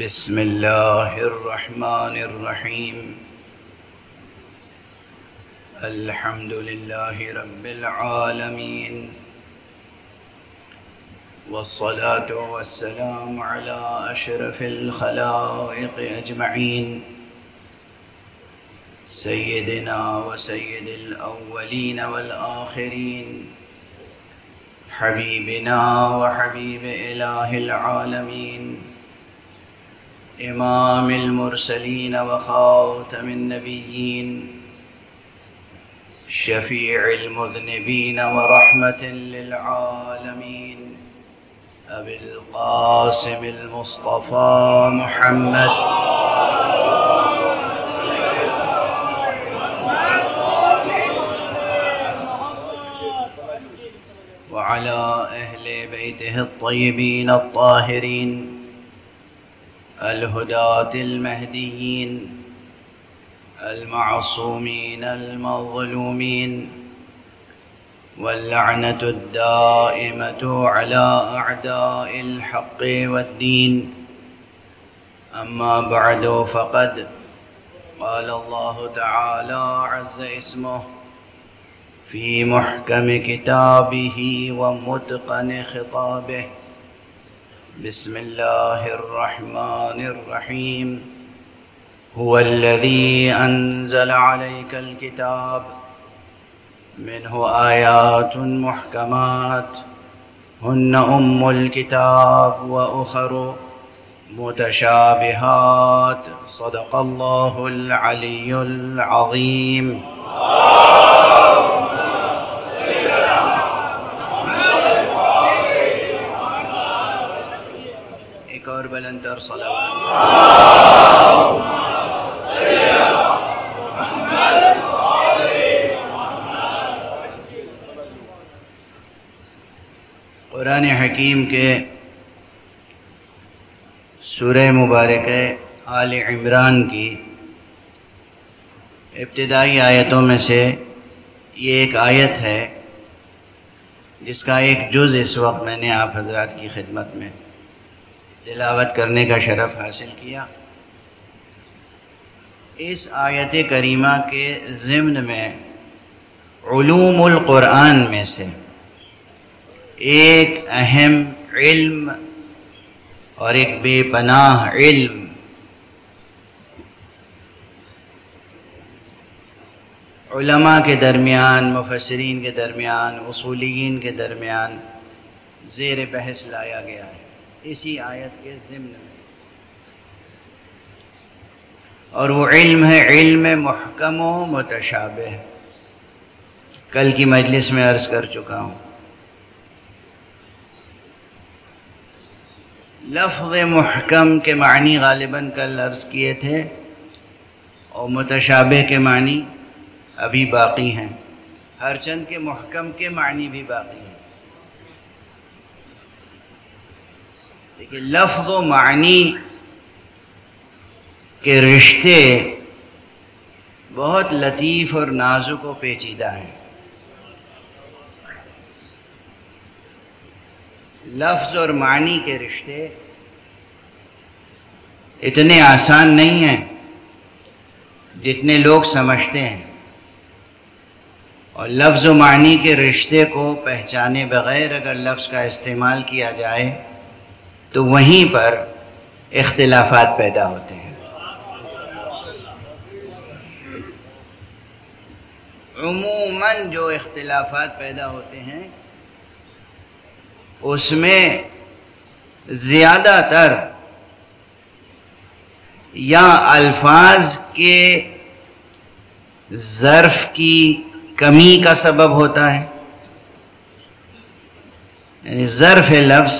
بسم الله الرحمن الرحيم. الحمد لله رب العالمين، والصلاة والسلام على أشرف الخلائق أجمعين، سيدنا وسيد الأولين والآخرين، حبيبنا وحبيب إله العالمين، إمام المرسلين وخاتم النبيين، شفيع المذنبين ورحمة للعالمين، أبي القاسم المصطفى محمد وعلى أهل بيته الطيبين الطاهرين الهداة المهديين المعصومين المظلومين، واللعنة الدائمة على أعداء الحق والدين. أما بعد، فقد قال الله تعالى عز اسمه في محكم كتابه ومتقن خطابه: بسم الله الرحمن الرحيم. هو الذي أنزل عليك الكتاب منه آيات محكمات هن أم الكتاب وأخر متشابهات. صدق الله العلي العظيم. ایک اور بلندتر صلوات. قرآن حکیم کے سورہ مبارکہ آل عمران کی ابتدائی آیتوں میں سے یہ ایک آیت ہے جس کا ایک جز اس وقت میں نے آپ حضرات کی خدمت میں تلاوت کرنے کا شرف حاصل کیا. اس آیت کریمہ کے ضمن میں علوم القرآن میں سے ایک اہم علم اور ایک بے پناہ علم علماء کے درمیان، مفسرین کے درمیان، اصولیین کے درمیان زیر بحث لایا گیا ہے اسی آیت کے ضمن میں، اور وہ علم ہے علم محکم و متشابہ. کل کی مجلس میں عرض کر چکا ہوں، لفظ محکم کے معنی غالباً کل عرض کیے تھے، اور متشابہ کے معنی ابھی باقی ہیں، ہر چند کے محکم کے معنی بھی باقی ہیں. لیکن لفظ و معنی کے رشتے بہت لطیف اور نازک و پیچیدہ ہیں. لفظ اور معنی کے رشتے اتنے آسان نہیں ہیں جتنے لوگ سمجھتے ہیں، اور لفظ و معنی کے رشتے کو پہچانے بغیر اگر لفظ کا استعمال کیا جائے تو وہیں پر اختلافات پیدا ہوتے ہیں. عموماً جو اختلافات پیدا ہوتے ہیں اس میں زیادہ تر یا الفاظ کے ظرف کی کمی کا سبب ہوتا ہے، یعنی ظرف لفظ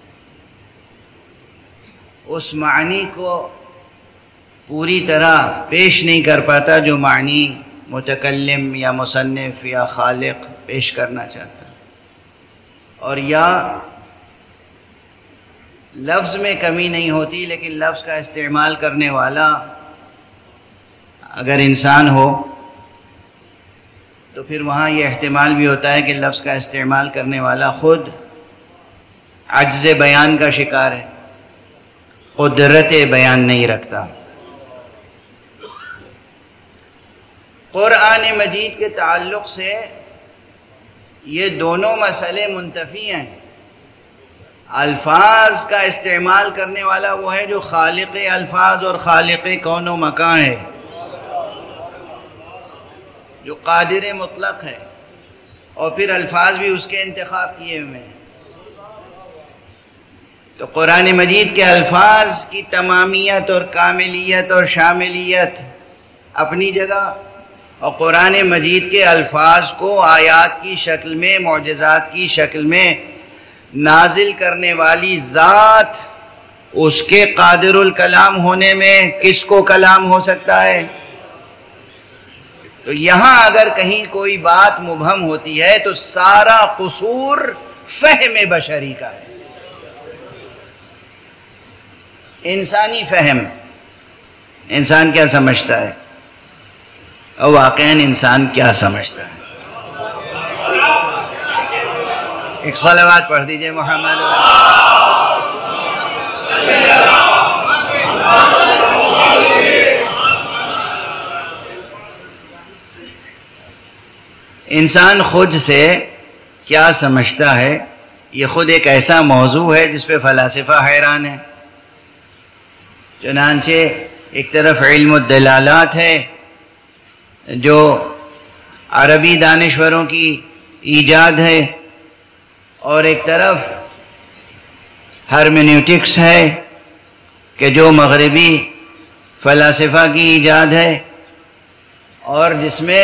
اس معنی کو پوری طرح پیش نہیں کر پاتا جو معنی متکلم یا مصنف یا خالق پیش کرنا چاہتا ہے، اور یا لفظ میں کمی نہیں ہوتی لیکن لفظ کا استعمال کرنے والا اگر انسان ہو تو پھر وہاں یہ احتمال بھی ہوتا ہے کہ لفظ کا استعمال کرنے والا خود عجز بیان کا شکار ہے، قدرت بیان نہیں رکھتا۔ قرآن مجید کے تعلق سے یہ دونوں مسئلے منتفی ہیں۔ الفاظ کا استعمال کرنے والا وہ ہے جو خالق الفاظ اور خالق کون و مکان ہے، جو قادر مطلق ہے، اور پھر الفاظ بھی اس کے انتخاب کیے ہوئے ہیں۔ تو قرآن مجید کے الفاظ کی تمامیت اور کاملیت اور شاملیت اپنی جگہ، اور قرآن مجید کے الفاظ کو آیات کی شکل میں، معجزات کی شکل میں نازل کرنے والی ذات، اس کے قادر الکلام ہونے میں کس کو کلام ہو سکتا ہے؟ تو یہاں اگر کہیں کوئی بات مبہم ہوتی ہے تو سارا قصور فہم بشری کا ہے، انسانی فہم۔ انسان کیا سمجھتا ہے اور واقعاً انسان کیا سمجھتا ہے؟ ایک صلوات پڑھ دیجئے محمد۔ انسان خود سے کیا سمجھتا ہے، یہ خود ایک ایسا موضوع ہے جس پہ فلاسفہ حیران ہے۔ چنانچہ ایک طرف علم الدلالات ہے جو عربی دانشوروں کی ایجاد ہے، اور ایک طرف ہرمینیوٹکس ہے کہ جو مغربی فلاسفہ کی ایجاد ہے، اور جس میں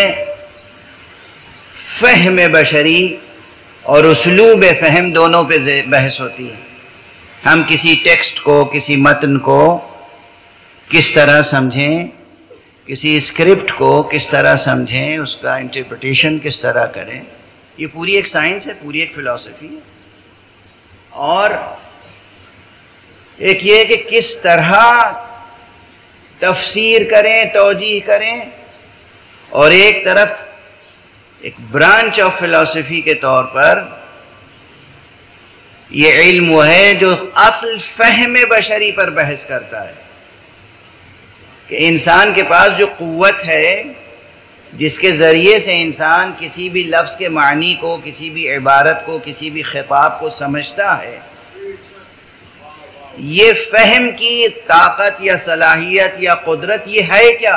فہم بشری اور اسلوب فہم دونوں پہ بحث ہوتی ہے۔ ہم کسی ٹیکسٹ کو، کسی متن کو کس طرح سمجھیں، کسی اسکرپٹ کو کس طرح سمجھیں، اس کا انٹرپریٹیشن کس طرح کریں، یہ پوری ایک سائنس ہے، پوری ایک فلسفی ہے۔ اور ایک یہ کہ کس طرح تفسیر کریں، توجیہ کریں، اور ایک طرف ایک برانچ آف فلسفی کے طور پر یہ علم وہ ہے جو اصل فہم بشری پر بحث کرتا ہے، کہ انسان کے پاس جو قوت ہے جس کے ذریعے سے انسان کسی بھی لفظ کے معنی کو، کسی بھی عبارت کو، کسی بھی خطاب کو سمجھتا ہے، یہ فہم کی طاقت یا صلاحیت یا قدرت یہ ہے کیا؟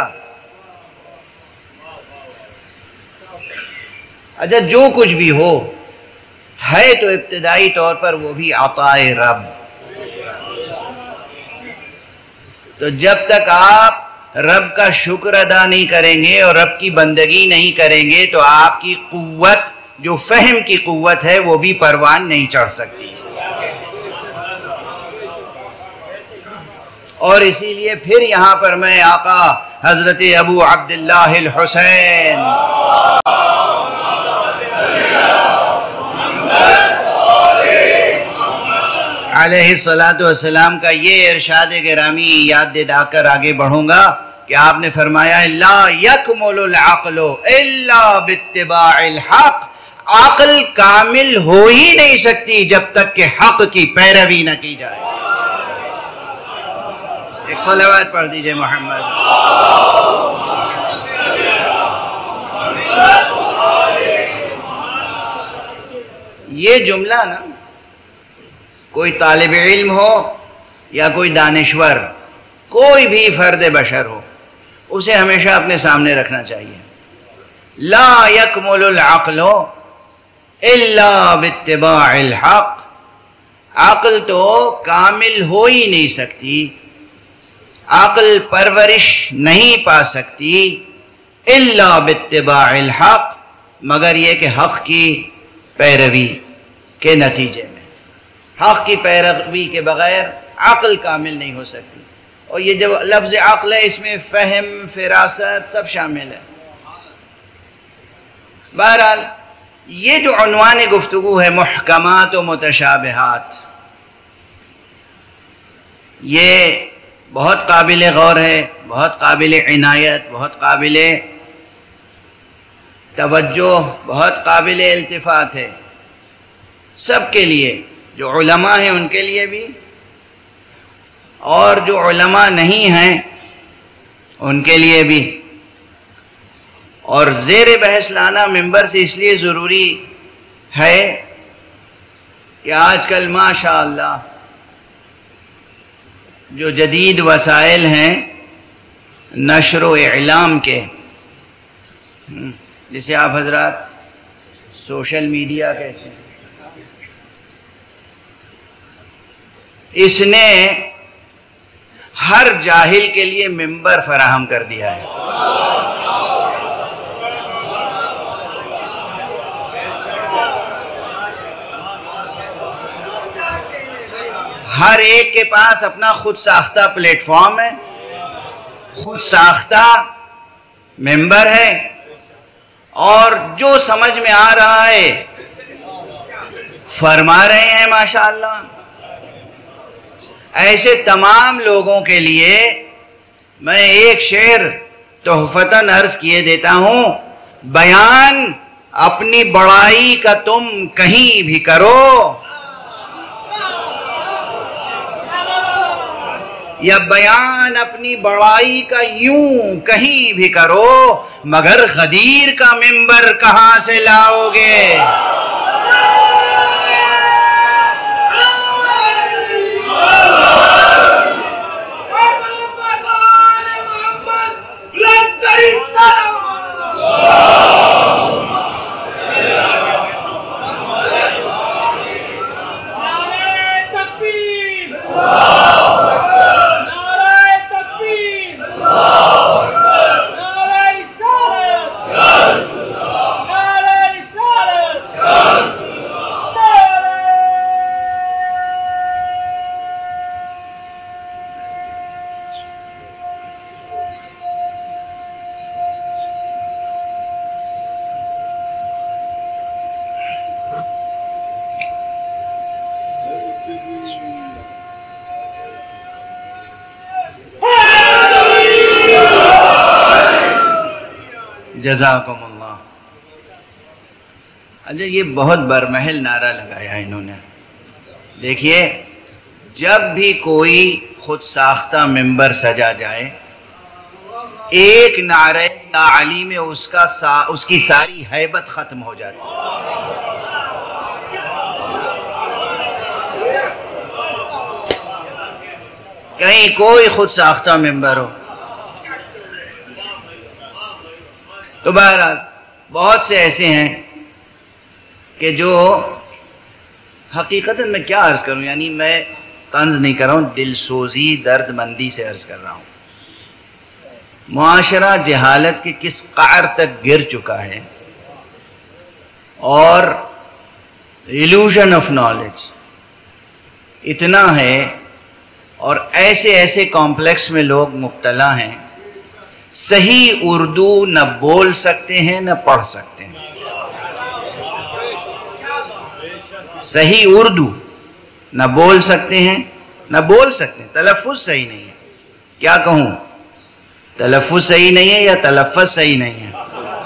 اچھا جو کچھ بھی ہو ہے تو ابتدائی طور پر وہ بھی عطائے رب۔ تو جب تک آپ رب کا شکر ادا نہیں کریں گے اور رب کی بندگی نہیں کریں گے تو آپ کی قوت جو فہم کی قوت ہے وہ بھی پروان نہیں چڑھ سکتی۔ اور اسی لیے پھر یہاں پر میں آقا حضرت ابو عبداللہ الحسین علیہ السلام کا یہ ارشاد گرامی یاد دلا کر آگے بڑھوں گا کہ آپ نے فرمایا لا یکمل العقل الا باتباع الحق، عقل کامل ہو ہی نہیں سکتی جب تک کہ حق کی پیروی نہ کی جائے۔ ایک صلوات پڑھ دیجئے محمد۔ یہ جملہ نا کوئی طالب علم ہو یا کوئی دانشور، کوئی بھی فرد بشر ہو، اسے ہمیشہ اپنے سامنے رکھنا چاہیے۔ لا یکمل العقل الا باتباع الحق، عقل تو کامل ہو ہی نہیں سکتی، عقل پرورش نہیں پا سکتی الا باتباع الحق، مگر یہ کہ حق کی پیروی کے نتیجے میں۔ حق کی پیروی کے بغیر عقل کامل نہیں ہو سکتی۔ اور یہ جو لفظ عقل ہے اس میں فہم، فراست سب شامل ہے۔ بہرحال یہ جو عنوان گفتگو ہے محکمات و متشابہات، یہ بہت قابل غور ہے، بہت قابل عنایت، بہت قابل توجہ، بہت قابل التفات ہے، سب کے لیے، جو علماء ہیں ان کے لیے بھی اور جو علماء نہیں ہیں ان کے لیے بھی. اور زیر بحث لانا ممبر سے اس لیے ضروری ہے کہ آج کل ماشاء اللہ جو جدید وسائل ہیں نشر و اعلام کے، جسے آپ حضرات سوشل میڈیا کہتے ہیں، اس نے ہر جاہل کے لیے ممبر فراہم کر دیا ہے. ہر ایک کے پاس اپنا خود ساختہ پلیٹ فارم ہے، خود ساختہ ممبر ہے، اور جو سمجھ میں آ رہا ہے فرما رہے ہیں ماشاءاللہ. ایسے تمام لوگوں کے لیے میں ایک شعر تحفتاً عرض کیے دیتا ہوں: بیان اپنی بڑائی کا تم کہیں بھی کرو، یا بیان اپنی بڑائی کا یوں کہیں بھی کرو، مگر غدیر کا ممبر کہاں سے لاؤ گے؟ جزاکم اللہ. اچھا، یہ بہت برمحل نعرہ لگایا انہوں نے. دیکھیے، جب بھی کوئی خود ساختہ ممبر سجا جائے، ایک نعرہ یا علی میں اس کی ساری ہیبت ختم ہو جاتی ہے. کہیں کوئی خود ساختہ ممبر ہو تو بہرحال بہت سے ایسے ہیں کہ جو حقیقتاً میں کیا عرض کروں، یعنی میں طنز نہیں کر رہا ہوں، دل سوزی درد مندی سے عرض کر رہا ہوں. معاشرہ جہالت کے کس قعر تک گر چکا ہے، اور ایلوژن آف نالج اتنا ہے، اور ایسے ایسے کمپلیکس میں لوگ مبتلا ہیں، صحیح اردو نہ بول سکتے ہیں نہ پڑھ سکتے ہیں. صحیح اردو نہ بول سکتے ہیں نہ بول سکتے ہیں. تلفظ صحیح نہیں ہے. کیا کہوں، تلفظ صحیح نہیں ہے یا تلفظ صحیح نہیں ہے؟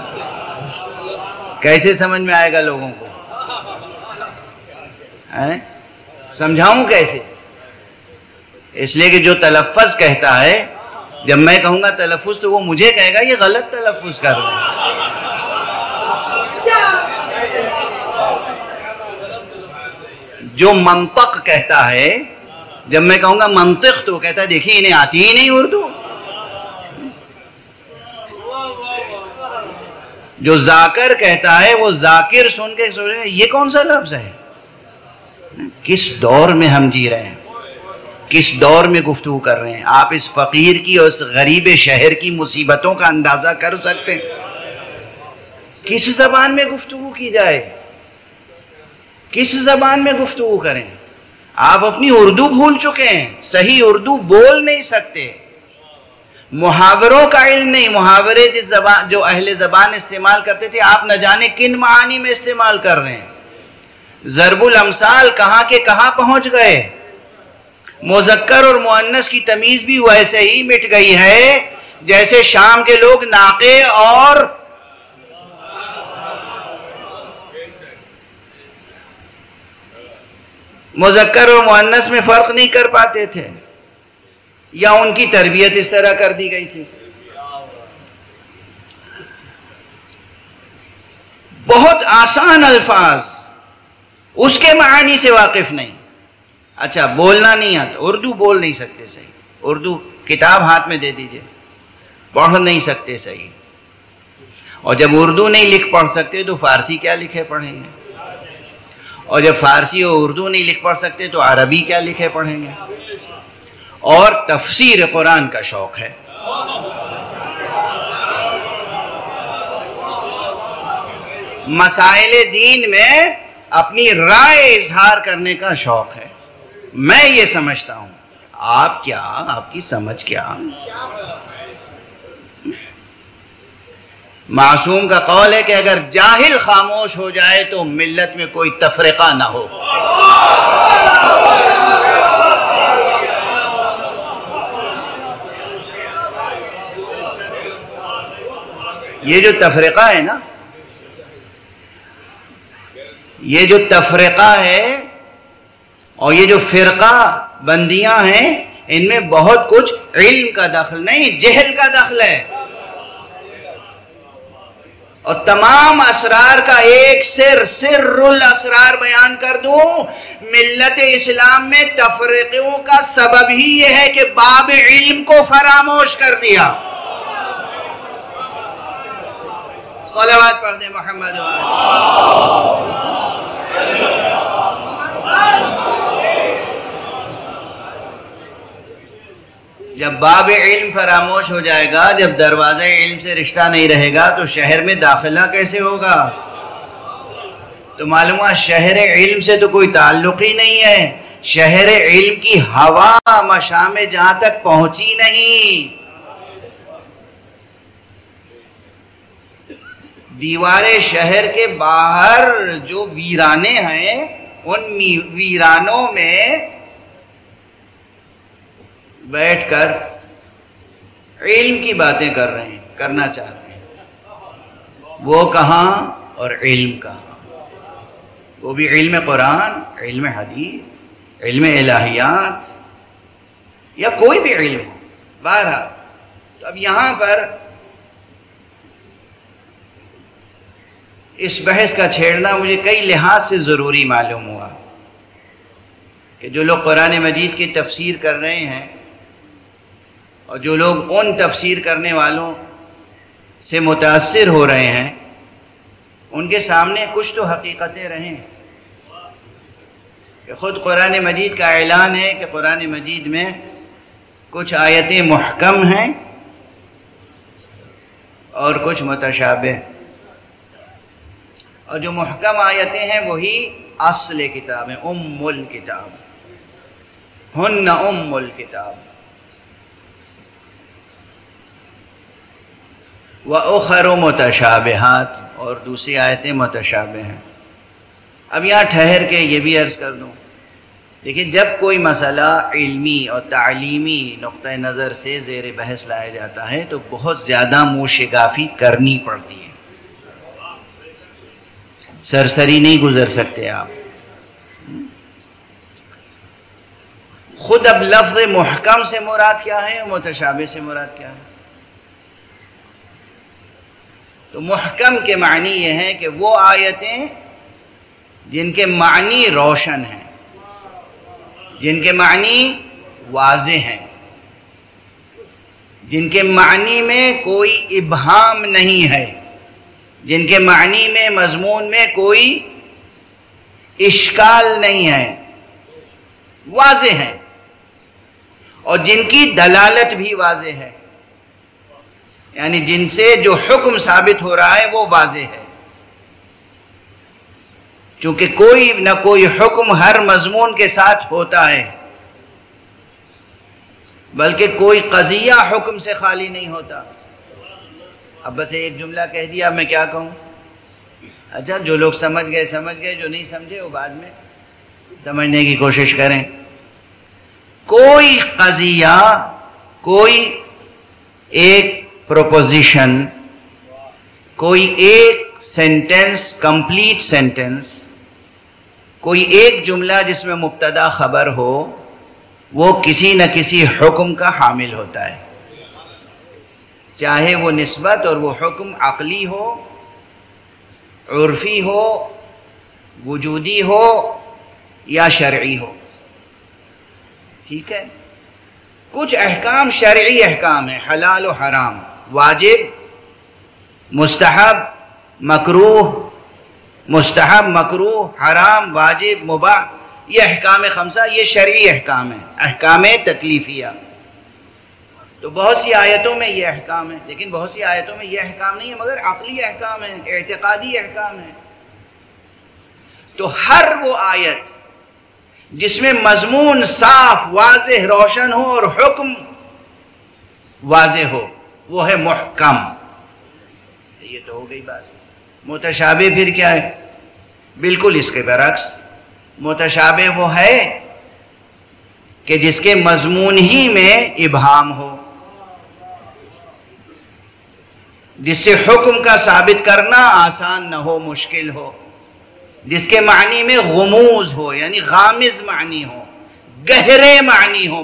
کیسے سمجھ میں آئے گا لوگوں کو؟ سمجھاؤں کیسے؟ اس لیے کہ جو تلفظ کہتا ہے، جب میں کہوں گا تلفظ تو وہ مجھے کہے گا یہ غلط تلفظ کر رہے ہیں. جو منطق کہتا ہے، جب میں کہوں گا منطق تو وہ کہتا ہے دیکھیں انہیں آتی ہی نہیں اردو. جو ذاکر کہتا ہے، وہ ذاکر سن کے سوچ رہے ہیں یہ کون سا لفظ ہے؟ کس دور میں ہم جی رہے ہیں، کس دور میں گفتگو کر رہے ہیں؟ آپ اس فقیر کی اور اس غریب شہر کی مصیبتوں کا اندازہ کر سکتے ہیں؟ کس زبان میں گفتگو کی جائے، کس زبان میں گفتگو کریں؟ آپ اپنی اردو بھول چکے ہیں، صحیح اردو بول نہیں سکتے. محاوروں کا علم نہیں. محاورے جو اہل زبان استعمال کرتے تھے، آپ نہ جانے کن معانی میں استعمال کر رہے ہیں. ضرب الامثال کہاں کے کہاں پہنچ گئے. مذکر اور مؤنث کی تمیز بھی ویسے ہی مٹ گئی ہے جیسے شام کے لوگ ناقے اور مذکر اور مؤنث میں فرق نہیں کر پاتے تھے. یا ان کی تربیت اس طرح کر دی گئی تھی؟ بہت آسان الفاظ، اس کے معانی سے واقف نہیں. اچھا بولنا نہیں آتا، اردو بول نہیں سکتے صحیح، اردو کتاب ہاتھ میں دے دیجئے، پڑھ نہیں سکتے صحیح. اور جب اردو نہیں لکھ پڑھ سکتے تو فارسی کیا لکھے پڑھیں گے؟ اور جب فارسی اور اردو نہیں لکھ پڑھ سکتے تو عربی کیا لکھے پڑھیں گے؟ اور تفسیر قرآن کا شوق ہے. مسائل دین میں اپنی رائے اظہار کرنے کا شوق ہے. میں یہ سمجھتا ہوں، آپ کیا، آپ کی سمجھ کیا؟ معصوم کا قول ہے کہ اگر جاہل خاموش ہو جائے تو ملت میں کوئی تفرقہ نہ ہو. یہ جو تفرقہ ہے نا، یہ جو تفرقہ ہے اور یہ جو فرقہ بندیاں ہیں، ان میں بہت کچھ علم کا دخل نہیں، جہل کا دخل ہے. اور تمام اسرار کا ایک سر الاسرار بیان کر دوں، ملت اسلام میں تفرقوں کا سبب ہی یہ ہے کہ باب علم کو فراموش کر دیا. صلوات پڑھ دیں محمد جب باب علم فراموش ہو جائے گا، جب دروازہ علم سے رشتہ نہیں رہے گا تو شہر میں داخلہ کیسے ہوگا؟ تو معلوم ہے شہر علم سے تو کوئی تعلق ہی نہیں ہے. شہر علم کی ہوا مشام جہاں تک پہنچی نہیں. دیوارے شہر کے باہر جو ویرانے ہیں، ان ویرانوں میں بیٹھ کر علم کی باتیں کرنا چاہتے ہیں. وہ کہاں اور علم کہاں؟ وہ بھی علم قرآن، علم حدیث، علم الہیات، یا کوئی بھی علم ہو. بہرحال تو اب یہاں پر اس بحث کا چھیڑنا مجھے کئی لحاظ سے ضروری معلوم ہوا کہ جو لوگ قرآن مجید کی تفسیر کر رہے ہیں اور جو لوگ ان تفسیر کرنے والوں سے متاثر ہو رہے ہیں، ان کے سامنے کچھ تو حقیقتیں رہیں. کہ خود قرآن مجید کا اعلان ہے کہ قرآن مجید میں کچھ آیتیں محکم ہیں اور کچھ متشابہ. اور جو محکم آیتیں ہیں وہی اصل کتاب ہیں، ام الکتاب، ہن ام الکتاب. وَأُخَرُ مُتَشَابِهَاتٍ، اور دوسری آیتیں متشابہ ہیں. اب یہاں ٹھہر کے یہ بھی عرض کر دوں، لیکن جب کوئی مسئلہ علمی اور تعلیمی نقطہ نظر سے زیر بحث لایا جاتا ہے تو بہت زیادہ موشگافی کرنی پڑتی ہے. سرسری نہیں گزر سکتے آپ. خود اب لفظ محکم سے مراد کیا ہے اور متشابہ سے مراد کیا ہے؟ تو محکم کے معنی یہ ہیں کہ وہ آیتیں جن کے معنی روشن ہیں، جن کے معنی واضح ہیں، جن کے معنی میں کوئی ابہام نہیں ہے، جن کے معنی میں مضمون میں کوئی اشکال نہیں ہے، واضح ہیں، اور جن کی دلالت بھی واضح ہے، یعنی جن سے جو حکم ثابت ہو رہا ہے وہ واضح ہے. چونکہ کوئی نہ کوئی حکم ہر مضمون کے ساتھ ہوتا ہے، بلکہ کوئی قضیہ حکم سے خالی نہیں ہوتا. اب بس ایک جملہ کہہ دیا، اب میں کیا کہوں؟ اچھا جو لوگ سمجھ گئے، جو نہیں سمجھے وہ بعد میں سمجھنے کی کوشش کریں. کوئی قضیہ، کوئی ایک پروپوزیشن، کوئی ایک سینٹنس، کمپلیٹ سینٹنس، کوئی ایک جملہ جس میں مبتدا خبر ہو، وہ کسی نہ کسی حکم کا حامل ہوتا ہے، چاہے وہ نسبت اور وہ حکم عقلی ہو، عرفی ہو، وجودی ہو یا شرعی ہو. ٹھیک ہے؟ کچھ احکام شرعی احکام ہیں، حلال و حرام، واجب، مستحب، مکروہ، مستحب، مکروہ، حرام، واجب، مباح، یہ احکام خمسہ یہ شرعی احکام ہیں، احکام تکلیفیہ. تو بہت سی آیتوں میں یہ احکام ہیں، لیکن بہت سی آیتوں میں یہ احکام نہیں ہے مگر عقلی احکام ہیں، اعتقادی احکام ہیں. تو ہر وہ آیت جس میں مضمون صاف، واضح، روشن ہو اور حکم واضح ہو وہ ہے محکم. یہ تو ہو گئی بات. متشابہ پھر کیا ہے؟ بالکل اس کے برعکس. متشابہ وہ ہے کہ جس کے مضمون ہی میں ابہام ہو، جس سے حکم کا ثابت کرنا آسان نہ ہو، مشکل ہو، جس کے معنی میں غموض ہو، یعنی غامض معنی ہو، گہرے معنی ہو،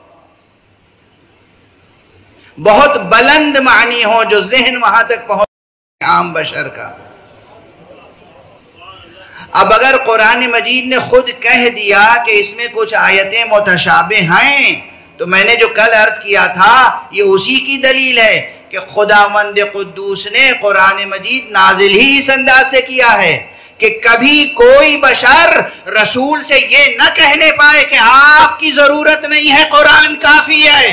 بہت بلند معنی ہو جو ذہن وہاں تک پہنچ عام بشر کا. اب اگر قرآن مجید نے خود کہہ دیا کہ اس میں کچھ آیتیں متشابہ ہیں، تو میں نے جو کل عرض کیا تھا یہ اسی کی دلیل ہے کہ خداوند قدوس نے قرآن مجید نازل ہی اس انداز سے کیا ہے کہ کبھی کوئی بشر رسول سے یہ نہ کہنے پائے کہ آپ کی ضرورت نہیں ہے، قرآن کافی ہے.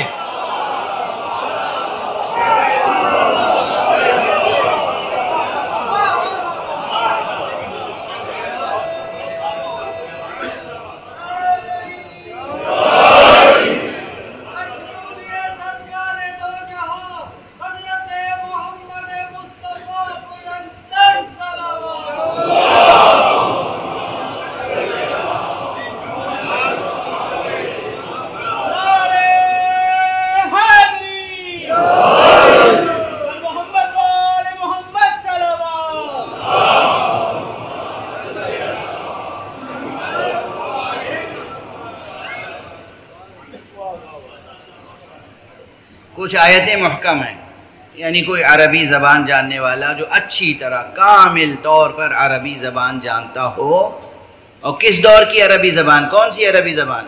کچھ آیتیں محکم ہیں، یعنی کوئی عربی زبان جاننے والا جو اچھی طرح کامل طور پر عربی زبان جانتا ہو. اور کس دور کی عربی زبان؟ کون سی عربی زبان؟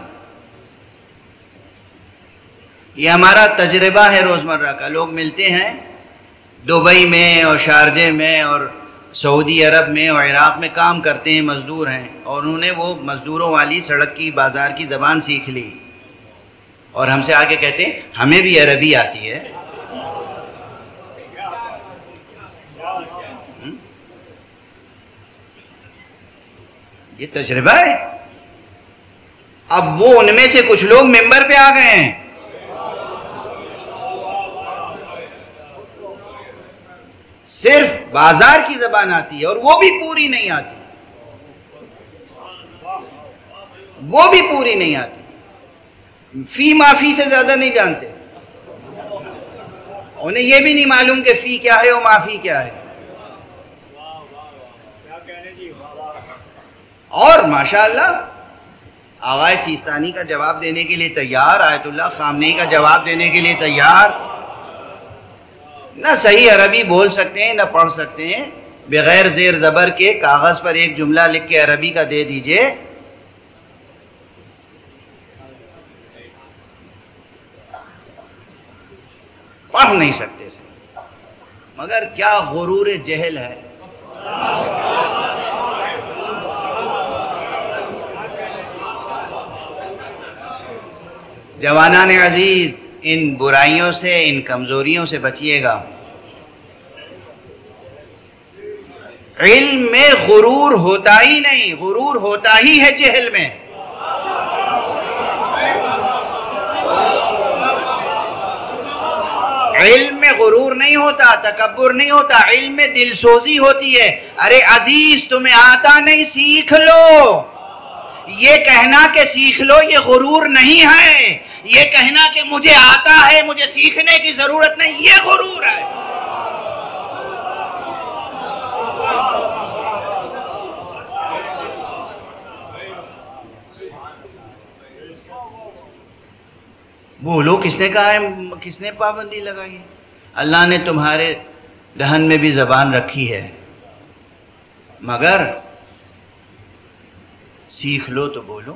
یہ ہمارا تجربہ ہے روزمرہ کا. لوگ ملتے ہیں دبئی میں اور شارجہ میں اور سعودی عرب میں اور عراق میں کام کرتے ہیں، مزدور ہیں، اور انہوں نے وہ مزدوروں والی سڑک کی بازار کی زبان سیکھ لی اور ہم سے آ کے کہتے ہیں ہمیں بھی عربی آتی ہے. یہ تجربہ ہے. اب وہ ان میں سے کچھ لوگ ممبر پہ آ گئے ہیں. صرف بازار کی زبان آتی ہے اور وہ بھی پوری نہیں آتی، وہ بھی پوری نہیں آتی. فی معافی سے زیادہ نہیں جانتے. انہیں یہ بھی نہیں معلوم کہ فی کیا ہے اور معافی کیا ہے. اور ماشاءاللہ آغا سیستانی کا جواب دینے کے لیے تیار، آیت اللہ خامنئی کا جواب دینے کے لیے تیار. نہ صحیح عربی بول سکتے ہیں نہ پڑھ سکتے ہیں. بغیر زیر زبر کے کاغذ پر ایک جملہ لکھ کے عربی کا دے دیجئے، پڑھ نہیں سکتے سے. مگر کیا غرور جہل ہے. جوانان عزیز، ان برائیوں سے، ان کمزوریوں سے بچیے گا. علم میں غرور ہوتا ہی نہیں، غرور ہوتا ہی ہے جہل میں. علم میں غرور نہیں ہوتا، تکبر نہیں ہوتا، علم میں دل سوزی ہوتی ہے. ارے عزیز تمہیں آتا نہیں، سیکھ لو. یہ کہنا کہ سیکھ لو یہ غرور نہیں ہے. یہ کہنا کہ مجھے آتا ہے، مجھے سیکھنے کی ضرورت نہیں، یہ غرور ہے. بولو، کس نے کہا ہے، کس نے پابندی لگائی ہے؟ اللہ نے تمہارے دہن میں بھی زبان رکھی ہے، مگر سیکھ لو تو بولو۔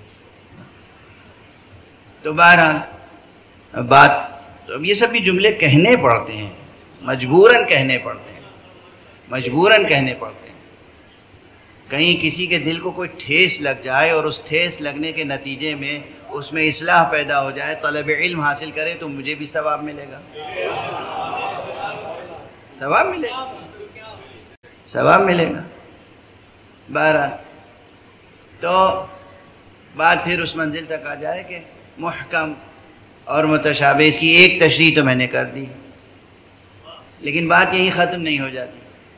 تو بہرحال بات، تو اب یہ سب بھی جملے کہنے پڑتے ہیں، مجبوراً کہنے پڑتے ہیں، مجبوراً کہنے پڑتے ہیں۔ کہیں کسی کے دل کو کوئی ٹھیس لگ جائے اور اس ٹھیس لگنے کے نتیجے میں اس میں اصلاح پیدا ہو جائے، طلب علم حاصل کرے، تو مجھے بھی ثواب ملے گا، ثواب ملے گا، ثواب ملے گا۔ بہرحال تو بات پھر اس منزل تک آ جائے کہ محکم اور متشابہ، اس کی ایک تشریح تو میں نے کر دی، لیکن بات یہیں ختم نہیں ہو جاتی۔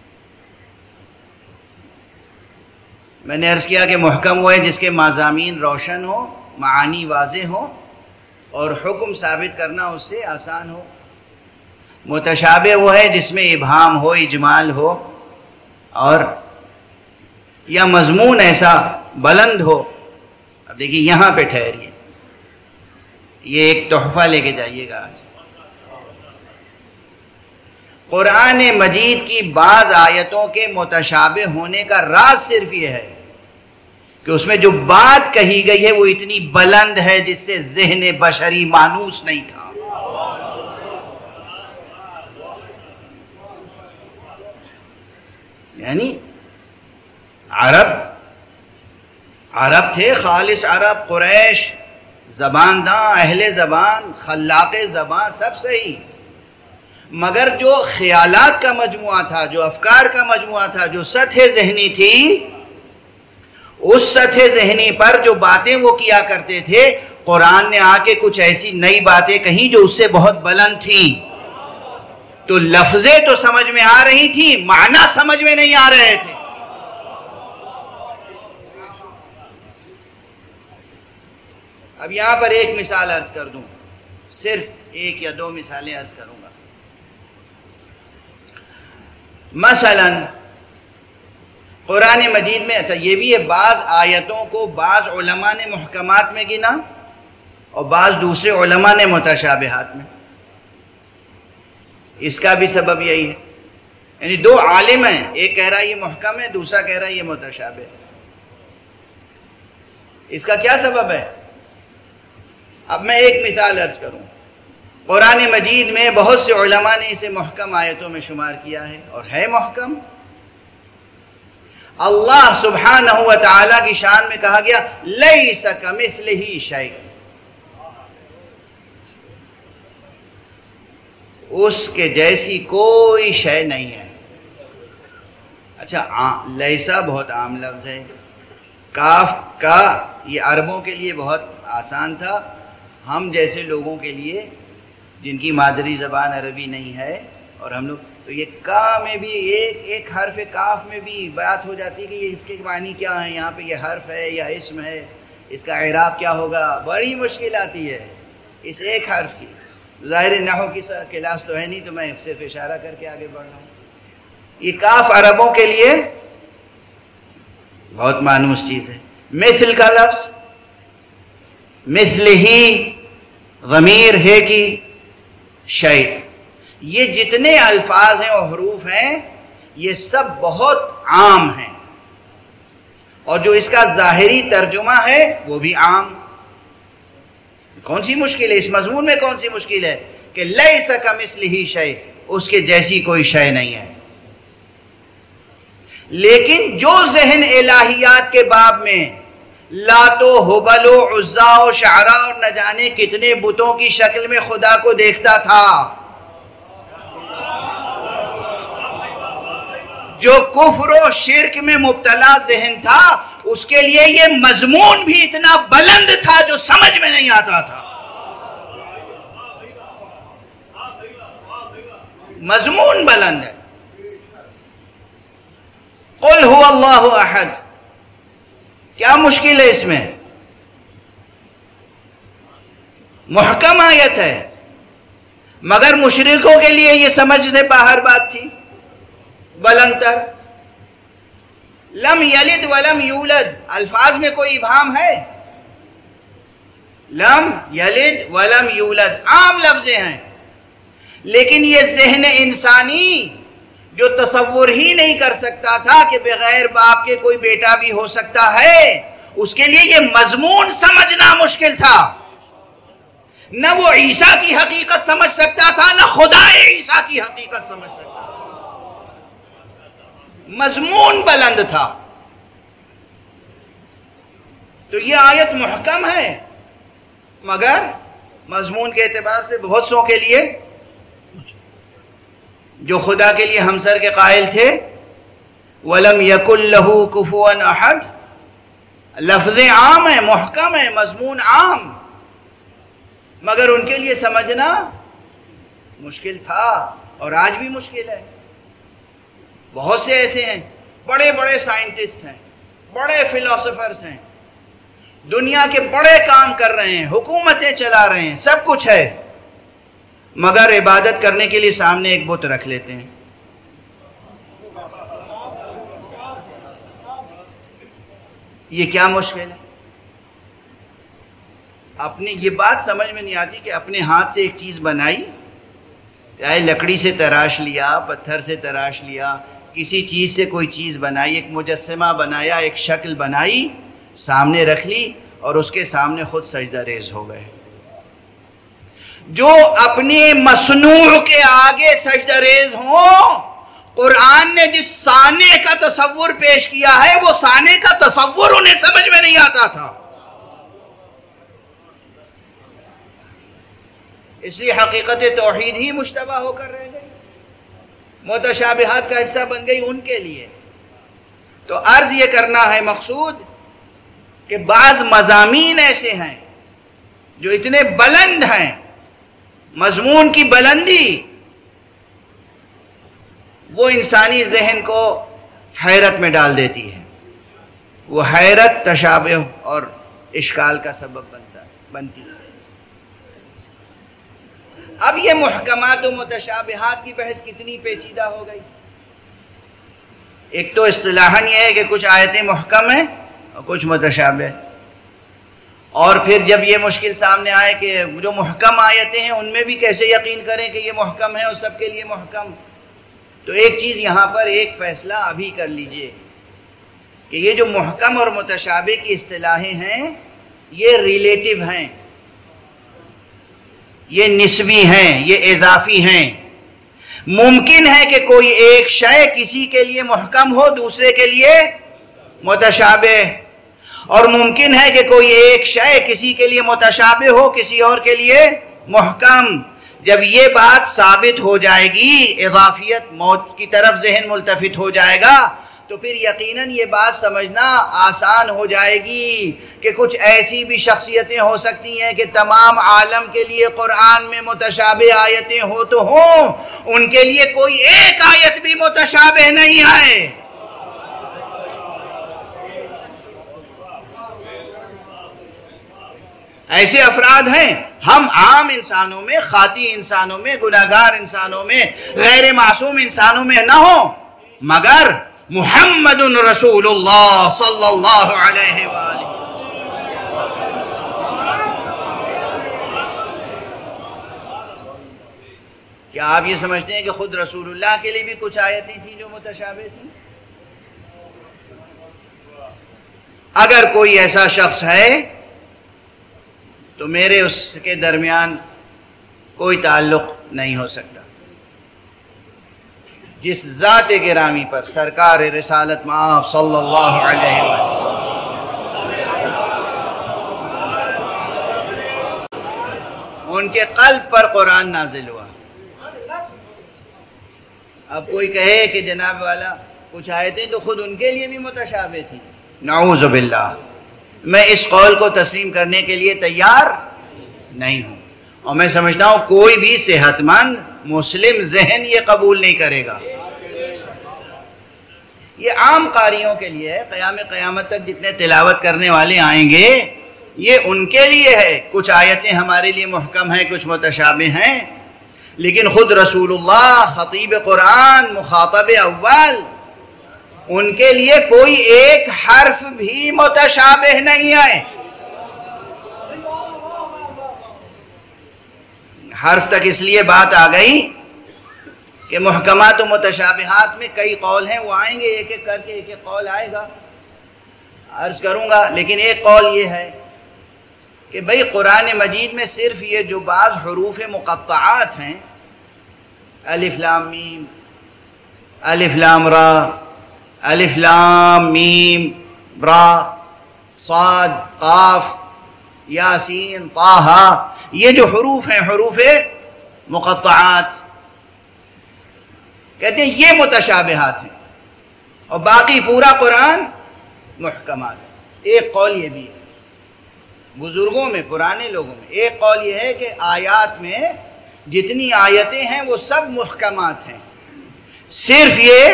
میں نے عرض کیا کہ محکم وہ ہے جس کے مضامین روشن ہو، معانی واضح ہو اور حکم ثابت کرنا اس سے آسان ہو۔ متشابہ وہ ہے جس میں ابہام ہو، اجمال ہو، اور یا مضمون ایسا بلند ہو۔ اب دیکھیے یہاں پہ ٹھہریے، یہ ایک تحفہ لے کے جائیے گا آج۔ قرآن مجید کی بعض آیتوں کے متشابہ ہونے کا راز صرف یہ ہے کہ اس میں جو بات کہی گئی ہے وہ اتنی بلند ہے جس سے ذہن بشری مانوس نہیں تھا۔ یعنی عرب تھے، خالص عرب، قریش، زبان داں، اہل زبان، خلاق زبان، سب صحیح، مگر جو خیالات کا مجموعہ تھا، جو افکار کا مجموعہ تھا، جو سطح ذہنی تھی، اس سطح ذہنی پر جو باتیں وہ کیا کرتے تھے، قرآن نے آ کے کچھ ایسی نئی باتیں کہیں جو اس سے بہت بلند تھیں۔ تو لفظیں تو سمجھ میں آ رہی تھی، معنی سمجھ میں نہیں آ رہے تھے۔ اب یہاں پر ایک مثال عرض کر دوں، صرف ایک یا دو مثالیں عرض کروں گا۔ مثلا قرآن مجید میں، اچھا یہ بھی ہے، بعض آیتوں کو بعض علماء نے محکمات میں گنا اور بعض دوسرے علماء نے متشابہات میں۔ اس کا بھی سبب یہی ہے، یعنی دو عالم ہیں، ایک کہہ رہا ہے یہ محکم ہے، دوسرا کہہ رہا ہے یہ متشابہ ہے۔ اس کا کیا سبب ہے؟ اب میں ایک مثال عرض کروں۔ قرآن مجید میں بہت سے علماء نے اسے محکم آیتوں میں شمار کیا ہے اور ہے محکم۔ اللہ سبحانہ و تعالی کی شان میں کہا گیا لیس کمثلہ شیء، اس کے جیسی کوئی شے نہیں ہے۔ اچھا لیسا بہت عام لفظ ہے، کاف کا یہ عربوں کے لیے بہت آسان تھا، ہم جیسے لوگوں کے لیے جن کی مادری زبان عربی نہیں ہے، اور ہم لوگ تو یہ کا میں بھی ایک حرف کاف میں بھی بات ہو جاتی ہے کہ یہ اس کے معنی کیا ہے، یہاں پہ یہ حرف ہے یا اسم ہے، اس کا اعراب کیا ہوگا، بڑی مشکل آتی ہے اس ایک حرف کی۔ ظاہر نحو کی کلاس تو ہے نہیں، تو میں صرف اشارہ کر کے آگے بڑھ رہا ہوں۔ یہ کاف عربوں کے لیے بہت مانوس چیز ہے۔ مثل کا لفظ، مثل ہی، ضمیر ہے کی، شیء، یہ جتنے الفاظ ہیں اور حروف ہیں یہ سب بہت عام ہیں، اور جو اس کا ظاہری ترجمہ ہے وہ بھی عام۔ کون سی مشکل ہے اس مضمون میں؟ کون سی مشکل ہے کہ لیس کمثلہ شیء، اس کے جیسی کوئی شے نہیں ہے۔ لیکن جو ذہن الہیات کے باب میں لات و حبل و عزا و شعرا اور نہ جانے کتنے بتوں کی شکل میں خدا کو دیکھتا تھا، جو کفر و شرک میں مبتلا ذہن تھا، اس کے لیے یہ مضمون بھی اتنا بلند تھا جو سمجھ میں نہیں آتا تھا۔ مضمون بلند ہے۔ قل هو اللہ احد، کیا مشکل ہے اس میں؟ محکم آیت ہے، مگر مشرکوں کے لیے یہ سمجھنے باہر بات تھی، بلند تر۔ لم یلد ولم یولد، الفاظ میں کوئی ابہام ہے؟ لم یلد ولم یولد عام لفظیں ہیں، لیکن یہ ذہن انسانی جو تصور ہی نہیں کر سکتا تھا کہ بغیر باپ کے کوئی بیٹا بھی ہو سکتا ہے، اس کے لیے یہ مضمون سمجھنا مشکل تھا۔ نہ وہ عیسیٰ کی حقیقت سمجھ سکتا تھا، نہ خدا عیسیٰ کی حقیقت سمجھ سکتا تھا۔ مضمون بلند تھا۔ تو یہ آیت محکم ہے، مگر مضمون کے اعتبار سے بہت سو کے لیے جو خدا کے لیے ہمسر کے قائل تھے وَلَمْ يَكُنْ لَهُ كُفُوًا أَحَدٌ، لفظ عام ہے، محکم ہے، مضمون عام، مگر ان کے لیے سمجھنا مشکل تھا، اور آج بھی مشکل ہے۔ بہت سے ایسے ہیں، بڑے بڑے سائنٹسٹ ہیں، بڑے فلاسفرز ہیں، دنیا کے بڑے کام کر رہے ہیں، حکومتیں چلا رہے ہیں، سب کچھ ہے، مگر عبادت کرنے کے لیے سامنے ایک بت رکھ لیتے ہیں۔ یہ کیا مشکل ہے؟ اپنی یہ بات سمجھ میں نہیں آتی کہ اپنے ہاتھ سے ایک چیز بنائی، چاہے لکڑی سے تراش لیا، پتھر سے تراش لیا، کسی چیز سے کوئی چیز بنائی، ایک مجسمہ بنایا، ایک شکل بنائی، سامنے رکھ لی، اور اس کے سامنے خود سجدہ ریز ہو گئے۔ جو اپنے مصنوع کے آگے سجدہ ریز ہوں، قرآن نے جس صانع کا تصور پیش کیا ہے، وہ صانع کا تصور انہیں سمجھ میں نہیں آتا تھا۔ اس لیے حقیقت توحید ہی مشتبہ ہو کر رہ گئی، متشابہات کا حصہ بن گئی ان کے لیے۔ تو عرض یہ کرنا ہے مقصود کہ بعض مضامین ایسے ہیں جو اتنے بلند ہیں، مضمون کی بلندی وہ انسانی ذہن کو حیرت میں ڈال دیتی ہے، وہ حیرت، تشابہ اور اشکال کا سبب بنتی ہے۔ اب یہ محکمات و متشابہات کی بحث کتنی پیچیدہ ہو گئی۔ ایک تو اصطلاحاً یہ ہے کہ کچھ آیتیں محکم ہیں اور کچھ متشابہ، اور پھر جب یہ مشکل سامنے آئے کہ جو محکم آیتیں ہیں ان میں بھی کیسے یقین کریں کہ یہ محکم ہے اور سب کے لیے محکم، تو ایک چیز یہاں پر ایک فیصلہ ابھی کر لیجئے کہ یہ جو محکم اور متشابہ کی اصطلاحیں ہیں یہ ریلیٹیو ہیں، یہ نسبی ہیں، یہ اضافی ہیں۔ ممکن ہے کہ کوئی ایک شے کسی کے لیے محکم ہو، دوسرے کے لیے متشابہ، اور ممکن ہے کہ کوئی ایک شے کسی کے لیے متشابہ ہو، کسی اور کے لیے محکم۔ جب یہ بات ثابت ہو جائے گی، اضافیت موت کی طرف ذہن ملتفت ہو جائے گا، تو پھر یقیناً یہ بات سمجھنا آسان ہو جائے گی کہ کچھ ایسی بھی شخصیتیں ہو سکتی ہیں کہ تمام عالم کے لیے قرآن میں متشابہ آیتیں ہو تو ہوں، ان کے لیے کوئی ایک آیت بھی متشابہ نہیں ہے۔ ایسے افراد ہیں، ہم عام انسانوں میں، خاطی انسانوں میں، گناہگار انسانوں میں، غیر معصوم انسانوں میں نہ ہوں، مگر محمد رسول اللہ صلی اللہ علیہ وآلہ کیا آپ یہ سمجھتے ہیں کہ خود رسول اللہ کے لیے بھی کچھ آیتیں تھیں جو متشابہ تھیں؟ اگر کوئی ایسا شخص ہے تو میرے اس کے درمیان کوئی تعلق نہیں ہو سکتا۔ جس ذات گرامی پر سرکار رسالت مآب صلی اللہ علیہ وسلم ان کے قلب پر قرآن نازل ہوا، اب کوئی کہے کہ جناب والا کچھ آیتیں تو خود ان کے لیے بھی متشابہ تھیں، نعوذ باللہ، میں اس قول کو تسلیم کرنے کے لیے تیار نہیں ہوں، اور میں سمجھتا ہوں کوئی بھی صحت مند مسلم ذہن یہ قبول نہیں کرے گا۔ یہ عام قاریوں کے لیے ہے، قیامت تک جتنے تلاوت کرنے والے آئیں گے یہ ان کے لیے ہے، کچھ آیتیں ہمارے لیے محکم ہیں، کچھ متشابہ ہیں، لیکن خود رسول اللہ خطیب قرآن مخاطب اول ان کے لیے کوئی ایک حرف بھی متشابہ نہیں ہے۔ حرف تک اس لیے بات آ گئی کہ محکمات و متشابہات میں کئی قول ہیں، وہ آئیں گے ایک ایک کر کے، ایک ایک قول آئے گا، عرض کروں گا، لیکن ایک قول یہ ہے کہ بھئی قرآن مجید میں صرف یہ جو بعض حروف مقطعات ہیں، الف لام میم، الف لام را، الف لام میم را، صاد، قاف، یاسین، طٰ، یہ جو حروف ہیں حروف مقطعات، کہتے ہیں یہ متشابہات ہیں اور باقی پورا قرآن محکمات ہے۔ ایک قول یہ بھی ہے بزرگوں میں، پرانے لوگوں میں، ایک قول یہ ہے کہ آیات میں جتنی آیتیں ہیں وہ سب محکمات ہیں، صرف یہ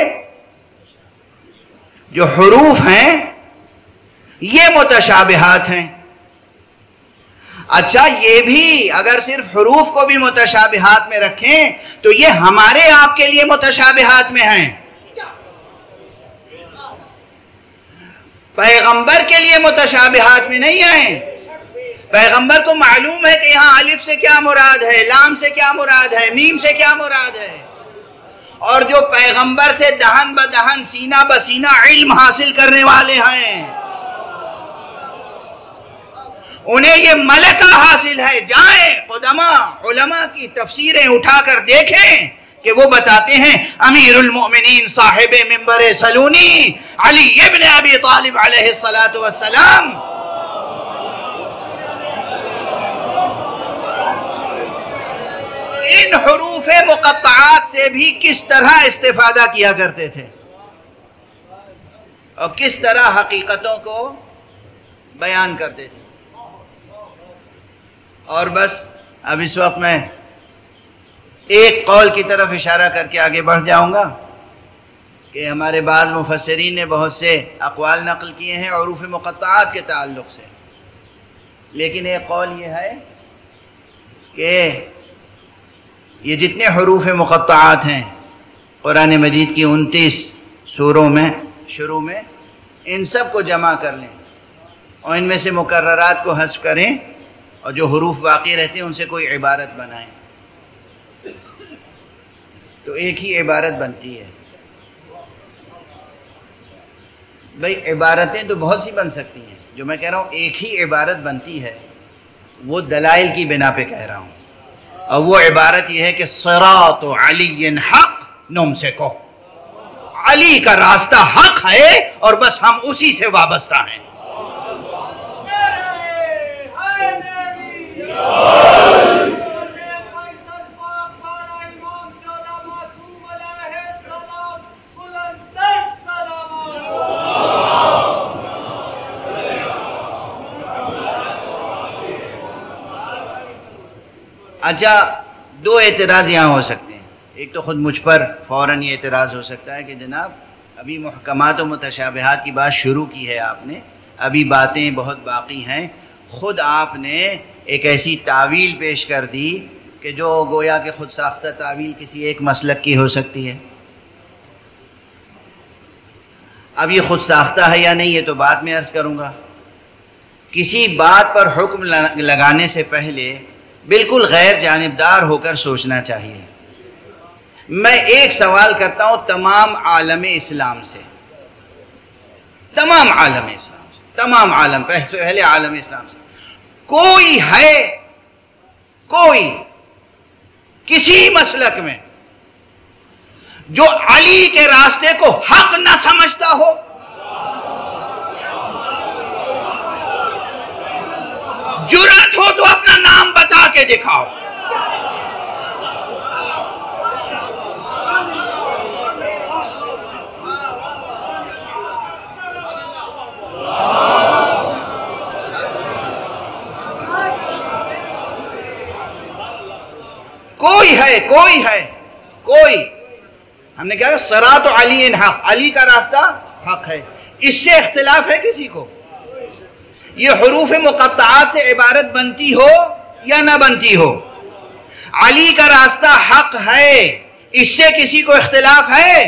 جو حروف ہیں یہ متشابہات ہیں۔ اچھا، یہ بھی اگر صرف حروف کو بھی متشابہات میں رکھیں تو یہ ہمارے آپ کے لیے متشابہات میں ہیں، پیغمبر کے لیے متشابہات میں نہیں ہیں۔ پیغمبر کو معلوم ہے کہ یہاں الف سے کیا مراد ہے، لام سے کیا مراد ہے، میم سے کیا مراد ہے، اور جو پیغمبر سے دہن بدہن سینہ بسینہ علم حاصل کرنے والے ہیں انہیں یہ ملکہ حاصل ہے۔ جائیں علماء کی تفسیریں اٹھا کر دیکھیں کہ وہ بتاتے ہیں امیر المؤمنین صاحب منبر سلونی علی ابن ابی طالب علیہ السلام ان حروف مقطعات سے بھی کس طرح استفادہ کیا کرتے تھے اور کس طرح حقیقتوں کو بیان کرتے تھے۔ اور بس اب اس وقت میں ایک قول کی طرف اشارہ کر کے آگے بڑھ جاؤں گا کہ ہمارے بعض مفسرین نے بہت سے اقوال نقل کیے ہیں حروف مقطعات کے تعلق سے، لیکن ایک قول یہ ہے کہ یہ جتنے حروف مقطعات ہیں قرآن مجید کی 29 سوروں میں شروع میں، ان سب کو جمع کر لیں اور ان میں سے مکررات کو حذف کریں اور جو حروف باقی رہتے ہیں ان سے کوئی عبارت بنائیں تو ایک ہی عبارت بنتی ہے۔ بھئی عبارتیں تو بہت سی بن سکتی ہیں، جو میں کہہ رہا ہوں ایک ہی عبارت بنتی ہے وہ دلائل کی بنا پہ کہہ رہا ہوں، اور وہ عبارت یہ ہے کہ صراط علی حق نمسکو، علی کا راستہ حق ہے اور بس ہم اسی سے وابستہ ہیں۔ اچھا، دو اعتراض یہاں ہو سکتے ہیں۔ ایک تو خود مجھ پر فوراً یہ اعتراض ہو سکتا ہے کہ جناب ابھی محکمات و متشابہات کی بات شروع کی ہے آپ نے، ابھی باتیں بہت باقی ہیں، خود آپ نے ایک ایسی تعویل پیش کر دی کہ جو گویا کہ خود ساختہ تعویل کسی ایک مسلک کی ہو سکتی ہے۔ اب یہ خود ساختہ ہے یا نہیں یہ تو بعد میں عرض کروں گا۔ کسی بات پر حکم لگانے سے پہلے بالکل غیر جانبدار ہو کر سوچنا چاہیے۔ میں ایک سوال کرتا ہوں تمام عالم اسلام سے، تمام عالم اسلام سے، تمام عالم پہلے عالم اسلام سے، کوئی ہے، کوئی کسی مسلک میں جو علی کے راستے کو حق نہ سمجھتا ہو؟ جرأت ہو تو اپنا نام بتا کے دکھاؤ۔ کوئی ہے، کوئی ہے، کوئی، ہم نے کہا صراط علی حق، علی کا راستہ حق ہے، اس سے اختلاف ہے کسی کو؟ یہ حروف مقطعات سے عبارت بنتی ہو یا نہ بنتی ہو، علی کا راستہ حق ہے، اس سے کسی کو اختلاف ہے؟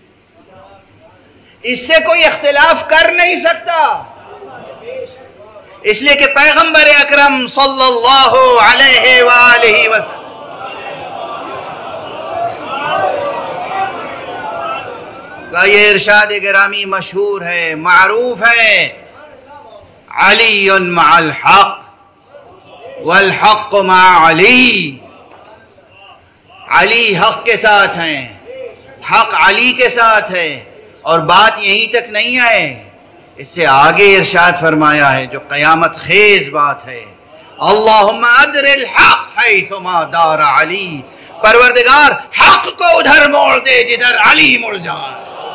اس سے کوئی اختلاف کر نہیں سکتا۔ اس لیے کہ پیغمبر اکرم صلی اللہ علیہ وآلہ وسلم کا یہ ارشاد گرامی مشہور ہے، معروف ہے، علی مع الحق والحق مع علی. علی حق کے ساتھ ہیں، حق علی کے ساتھ ہے. اور بات یہیں تک نہیں ہے، اس سے آگے ارشاد فرمایا ہے جو قیامت خیز بات ہے، اللہم ادر الحق حیثما دار علی، پروردگار حق کو ادھر موڑ دے جدھر علی مڑ جائے.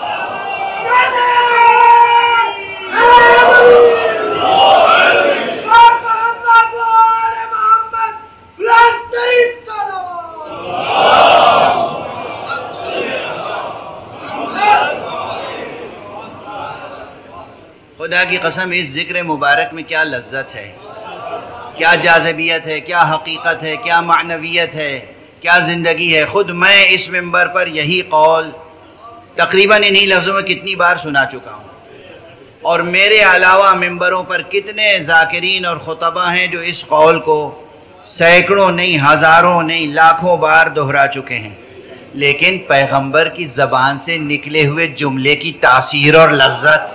خدا کی قسم اس ذکر مبارک میں کیا لذت ہے، کیا جاذبیت ہے، کیا حقیقت ہے، کیا معنویت ہے، کیا زندگی ہے. خود میں اس منبر پر یہی قول تقریباً انہی لفظوں میں کتنی بار سنا چکا ہوں، اور میرے علاوہ ممبروں پر کتنے ذاکرین اور خطبہ ہیں جو اس قول کو سینکڑوں نہیں، ہزاروں نہیں، لاکھوں بار دہرا چکے ہیں. لیکن پیغمبر کی زبان سے نکلے ہوئے جملے کی تاثیر اور لذت،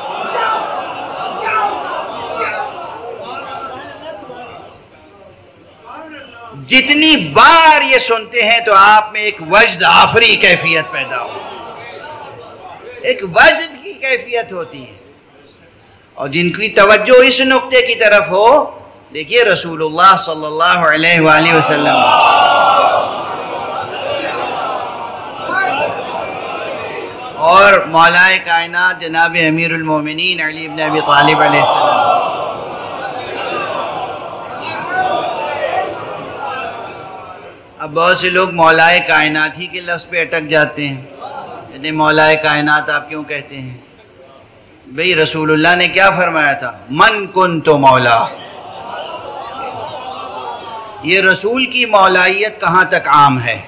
جتنی بار یہ سنتے ہیں تو آپ میں ایک وجد آفری کیفیت پیدا ہو، ایک وجد کی کیفیت ہوتی ہے. اور جن کی توجہ اس نقطے کی طرف ہو، دیکھیے رسول اللہ صلی اللہ علیہ وآلہ وسلم اور مولا کائنات جناب امیر المومنین علی بن ابی طالب علیہ السلام، اب بہت سے لوگ مولا کائنات ہی کے لفظ پہ اٹک جاتے ہیں. یعنی مولا کائنات آپ کیوں کہتے ہیں؟ بھئی رسول اللہ نے کیا فرمایا تھا؟ من کنت مولا. یہ رسول کی مولائیت کہاں تک عام ہے؟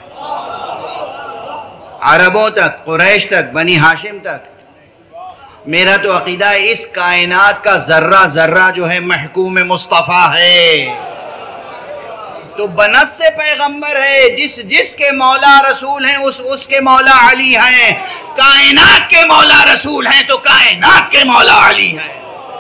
عربوں تک، قریش تک، بنی ہاشم تک. میرا تو عقیدہ ہے اس کائنات کا ذرہ ذرہ جو ہے محکوم مصطفیٰ ہے. تو بنت سے پیغمبر ہے، جس کے مولا رسول ہیں اس کے مولا علی ہیں. کائنات کے مولا رسول ہیں تو کائنات کے مولا علی ہیں.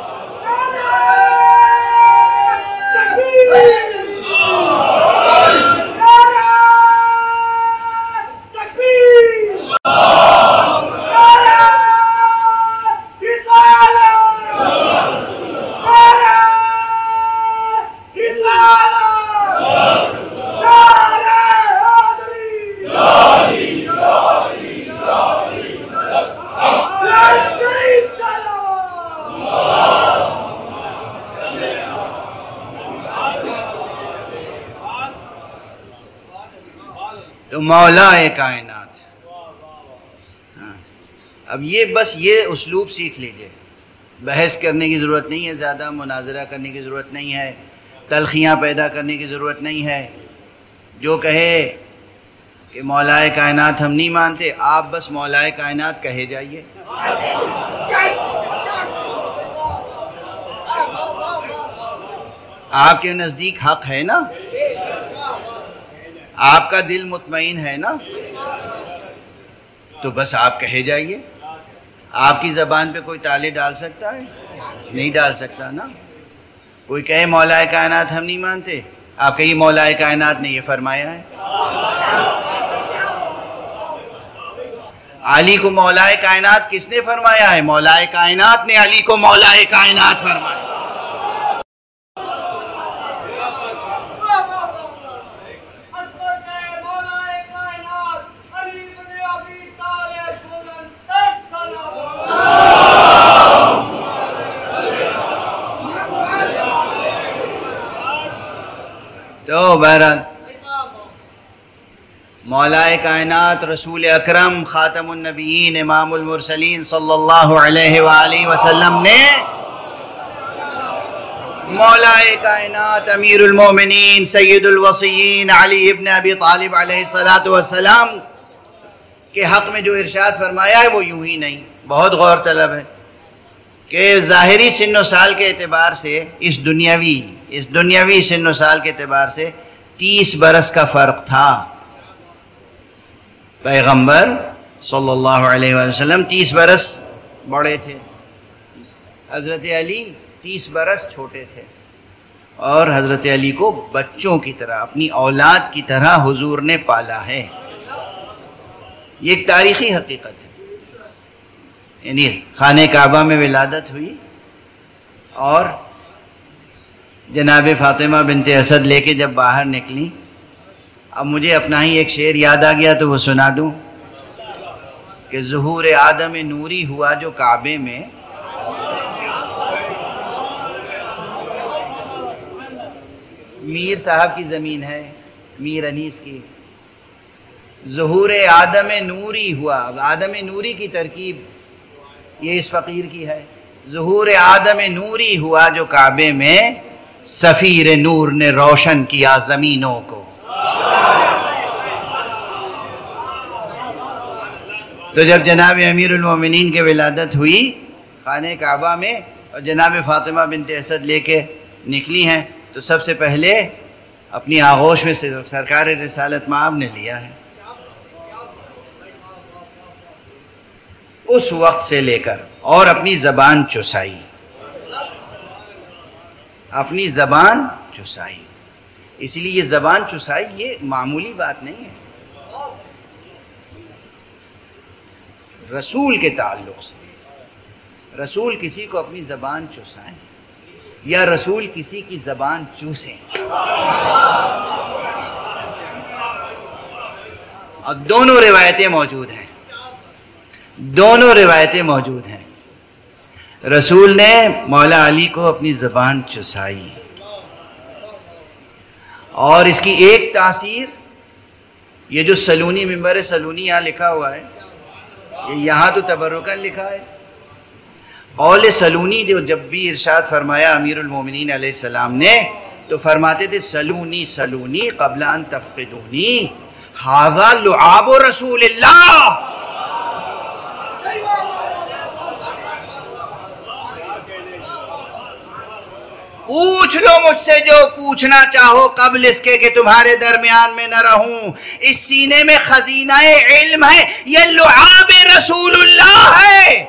تو مولا کائنات. اب یہ بس یہ اسلوب سیکھ لیجئے. بحث کرنے کی ضرورت نہیں ہے، زیادہ مناظرہ کرنے کی ضرورت نہیں ہے، تلخیاں پیدا کرنے کی ضرورت نہیں ہے. جو کہے کہ مولا کائنات ہم نہیں مانتے، آپ بس مولا کائنات کہے جائیے. آپ کے نزدیک حق ہے نا، آپ کا دل مطمئن ہے نا، تو بس آپ کہے جائیے. آپ کی زبان پہ کوئی تالے ڈال سکتا ہے؟ نہیں ڈال سکتا نا. کوئی کہے مولا کائنات ہم نہیں مانتے، آپ کہیے مولا کائنات نے یہ فرمایا ہے. علی کو مولا کائنات کس نے فرمایا ہے؟ مولا کائنات نے علی کو مولا کائنات فرمایا. تو بہرحال مولا کائنات رسول اکرم خاتم النبیین امام المرسلین صلی اللہ علیہ وآلہ وسلم نے مولا کائنات امیر المومنین سید الوصیین علی ابن ابی طالب علیہ السلام کے حق میں جو ارشاد فرمایا ہے وہ یوں ہی نہیں، بہت غور طلب ہے. کہ ظاہری سن و سال کے اعتبار سے اس دنیاوی سن و سال کے اعتبار سے 30 برس کا فرق تھا. پیغمبر صلی اللہ علیہ وآلہ وسلم 30 برس بڑے تھے، حضرت علی 30 برس چھوٹے تھے، اور حضرت علی کو بچوں کی طرح، اپنی اولاد کی طرح حضور نے پالا ہے. یہ ایک تاریخی حقیقت ہے. یعنی خانہ کعبہ میں ولادت ہوئی اور جناب فاطمہ بنت اسد لے کے جب باہر نکلی. اب مجھے اپنا ہی ایک شعر یاد آ گیا تو وہ سنا دوں کہ ظہور آدم نوری ہوا جو کعبے میں، میر صاحب کی زمین ہے، میر انیس کی. ظہور آدم نوری ہوا. آدم نوری کی ترکیب یہ اس فقیر کی ہے. ظہور آدم نوری ہوا جو کعبے میں، سفیر نور نے روشن کیا زمینوں کو. تو جب جناب امیر المومنین کے ولادت ہوئی خانہ کعبہ میں اور جناب فاطمہ بنت اسد لے کے نکلی ہیں، تو سب سے پہلے اپنی آغوش میں سرکار رسالت مآب نے لیا ہے. اس وقت سے لے کر اور اپنی زبان چسائی، اپنی زبان چسائی. اس لیے یہ زبان چسائی یہ معمولی بات نہیں ہے. رسول کے تعلق سے، رسول کسی کو اپنی زبان چسائیں یا رسول کسی کی زبان چوسیں. اور دونوں روایتیں موجود ہیں، دونوں روایتیں موجود ہیں. رسول نے مولا علی کو اپنی زبان چسائی، اور اس کی ایک تاثیر یہ جو سلونی منبر سلونی یہاں لکھا ہوا ہے، یہاں تو تبرکاً لکھا ہے. قول سلونی جو جب بھی ارشاد فرمایا امیر المومنین علیہ السلام نے تو فرماتے تھے سلونی سلونی قبل ان تفقدونی ھذا لعاب رسول اللہ. پوچھ لو مجھ سے جو پوچھنا چاہو قبل اس کے کہ تمہارے درمیان میں نہ رہوں. اس سینے میں خزینہ علم ہے، یہ لعاب رسول اللہ ہے.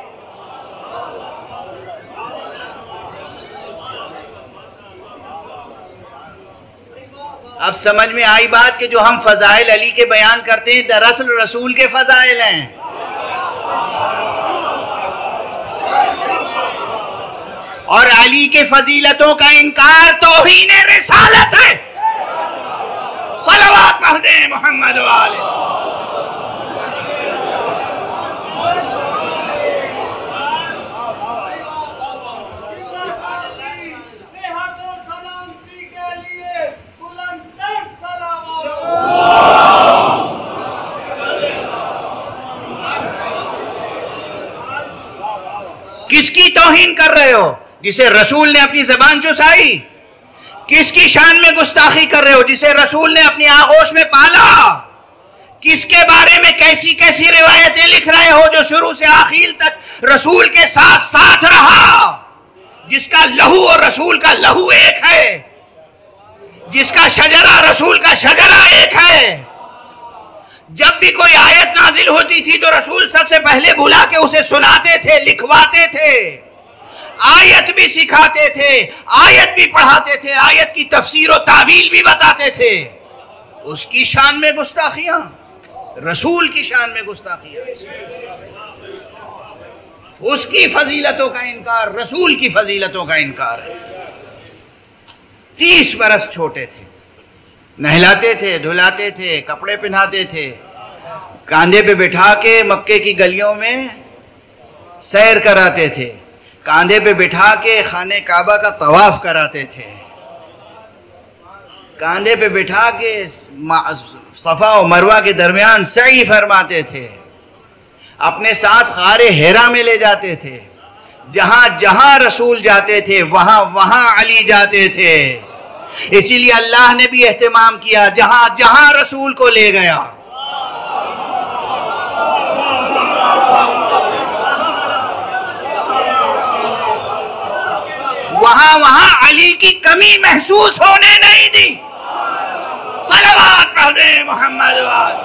اب سمجھ میں آئی بات کہ جو ہم فضائل علی کے بیان کرتے ہیں دراصل رسول کے فضائل ہیں. اور علی کے فضیلتوں کا انکار توہین رسالت ہے. صلوات پڑھ دیں محمد والے. کس کی توہین کر رہے ہو؟ جسے رسول نے اپنی زبان چسائی. کس کی شان میں گستاخی کر رہے ہو؟ جسے رسول نے اپنی آغوش میں پالا. کس کے بارے میں کیسی کیسی روایتیں لکھ رہے ہو جو شروع سے آخر تک رسول کے ساتھ ساتھ رہا، جس کا لہو اور رسول کا لہو ایک ہے، جس کا شجرہ رسول کا شجرہ ایک ہے. جب بھی کوئی آیت نازل ہوتی تھی تو رسول سب سے پہلے بلا کے اسے سناتے تھے، لکھواتے تھے، آیت بھی سکھاتے تھے، آیت بھی پڑھاتے تھے، آیت کی تفسیر و تعویل بھی بتاتے تھے. اس کی شان میں گستاخیاں، رسول کی شان میں گستاخیاں، اس کی فضیلتوں کا انکار، رسول کی فضیلتوں کا انکار ہے. 30 برس چھوٹے تھے، نہلاتے تھے، دھلاتے تھے، کپڑے پہناتے تھے، کاندھے پہ بٹھا کے مکے کی گلیوں میں سیر کراتے تھے، کاندھے پہ بٹھا کے خانہ کعبہ کا طواف کراتے تھے، کاندھے پہ بٹھا کے صفا و مروہ کے درمیان سعی فرماتے تھے، اپنے ساتھ غار حرا میں لے جاتے تھے. جہاں جہاں رسول جاتے تھے وہاں وہاں علی جاتے تھے. اسی لیے اللہ نے بھی اہتمام کیا، جہاں جہاں رسول کو لے گیا. وہاں علی کی کمی محسوس ہونے نہیں دی. صلوات پڑھ دیں محمد وال.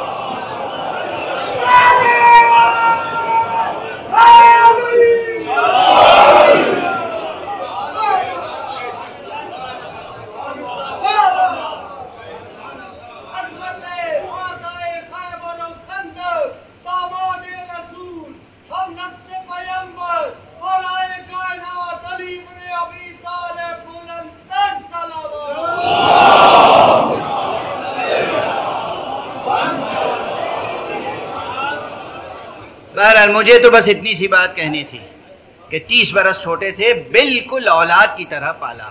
بہرحال مجھے تو بس اتنی سی بات کہنی تھی کہ 30 برس چھوٹے تھے، بالکل اولاد کی طرح پالا،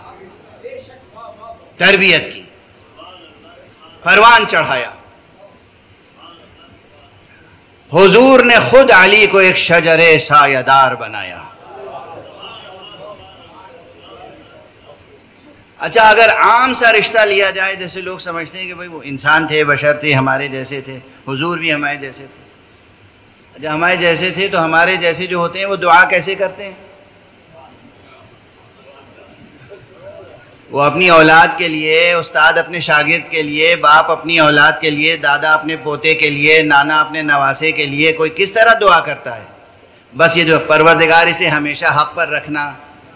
تربیت کی، پروان چڑھایا. حضور نے خود علی کو ایک شجر سایہ دار بنایا. اچھا اگر عام سا رشتہ لیا جائے، جیسے لوگ سمجھتے ہیں کہ بھئی وہ انسان تھے، بشر تھے، ہمارے جیسے تھے، حضور بھی ہمارے جیسے تھے. جب ہمارے جیسے تھے تو ہمارے جیسے جو ہوتے ہیں وہ دعا کیسے کرتے ہیں؟ وہ اپنی اولاد کے لیے، استاد اپنے شاگرد کے لیے، باپ اپنی اولاد کے لیے، دادا اپنے پوتے کے لیے، نانا اپنے نواسے کے لیے کوئی کس طرح دعا کرتا ہے؟ بس یہ جو پروردگار اسے ہمیشہ حق پر رکھنا،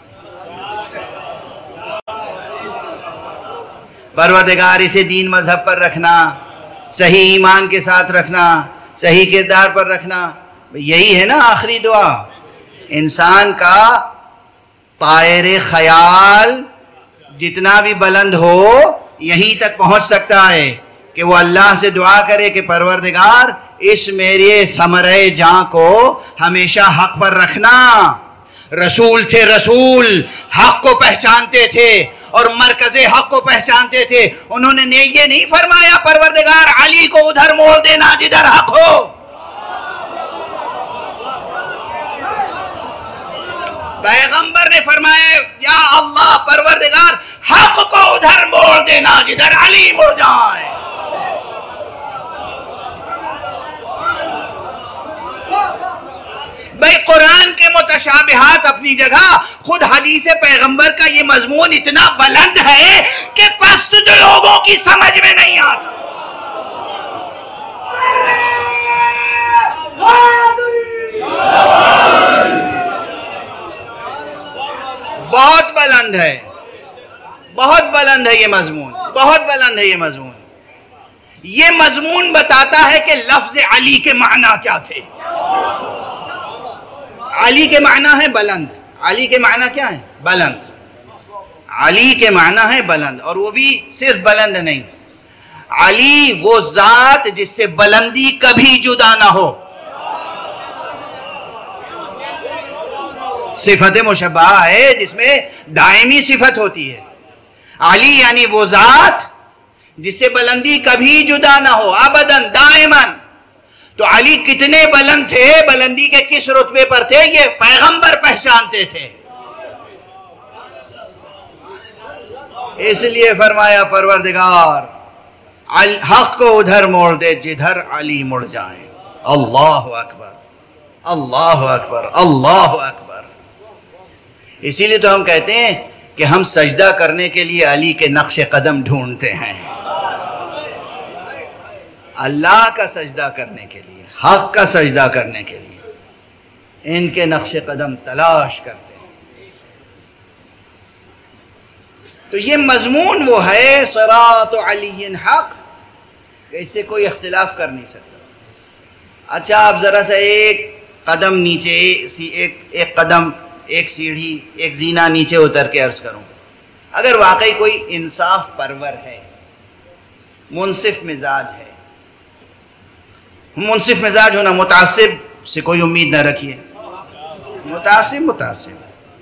پروردگار اسے دین مذہب پر رکھنا، صحیح ایمان کے ساتھ رکھنا، صحیح کردار پر رکھنا، یہی ہے نا آخری دعا. انسان کا طائر خیال جتنا بھی بلند ہو یہیں تک پہنچ سکتا ہے کہ وہ اللہ سے دعا کرے کہ پروردگار اس میرے ثمرہ جاں کو ہمیشہ حق پر رکھنا. رسول تھے، رسول حق کو پہچانتے تھے اور مرکز حق کو پہچانتے تھے. انہوں نے یہ نہیں فرمایا پروردگار علی کو ادھر موڑ دینا جدھر حق ہو. پیغمبر نے فرمایا یا اللہ پروردگار حق کو ادھر موڑ دینا جدھر علی مڑ جائے. بھئی قرآن کے متشابہات اپنی جگہ، خود حدیث پیغمبر کا یہ مضمون اتنا بلند ہے کہ پست لوگوں کی سمجھ میں نہیں آتا. بہت بلند ہے، بہت بلند ہے یہ مضمون، بہت بلند ہے یہ مضمون. یہ مضمون بتاتا ہے کہ لفظ علی کے معنی کیا تھے. علی کے معنی ہے بلند. علی کے معنی کیا ہے؟ بلند. علی کے معنی ہے بلند، اور وہ بھی صرف بلند نہیں. علی وہ ذات جس سے بلندی کبھی جدا نہ ہو. صفت مشبہہ ہے جس میں دائمی صفت ہوتی ہے. علی یعنی وہ ذات جس سے بلندی کبھی جدا نہ ہو، ابداً دائماً. تو علی کتنے بلند تھے، بلندی کے کس رتبے پر تھے، یہ پیغمبر پہچانتے تھے. اس لیے فرمایا پروردگار حق کو ادھر موڑ دے جدھر علی مڑ جائیں. اللہ اکبر، اللہ اکبر، اللہ اکبر. اسی لیے تو ہم کہتے ہیں کہ ہم سجدہ کرنے کے لیے علی کے نقش قدم ڈھونڈتے ہیں. اللہ کا سجدہ کرنے کے لیے، حق کا سجدہ کرنے کے لیے ان کے نقش قدم تلاش کرتے ہیں. تو یہ مضمون وہ ہے صراط علی حق، کہ اس سے کوئی اختلاف کر نہیں سکتا. اچھا آپ ذرا سا ایک قدم نیچے، ایک قدم، ایک سیڑھی، ایک زینہ نیچے اتر کے عرض کروں. اگر واقعی کوئی انصاف پرور ہے، منصف مزاج ہے، منصف مزاج ہونا، متعصب سے کوئی امید نہ رکھیے. متعصب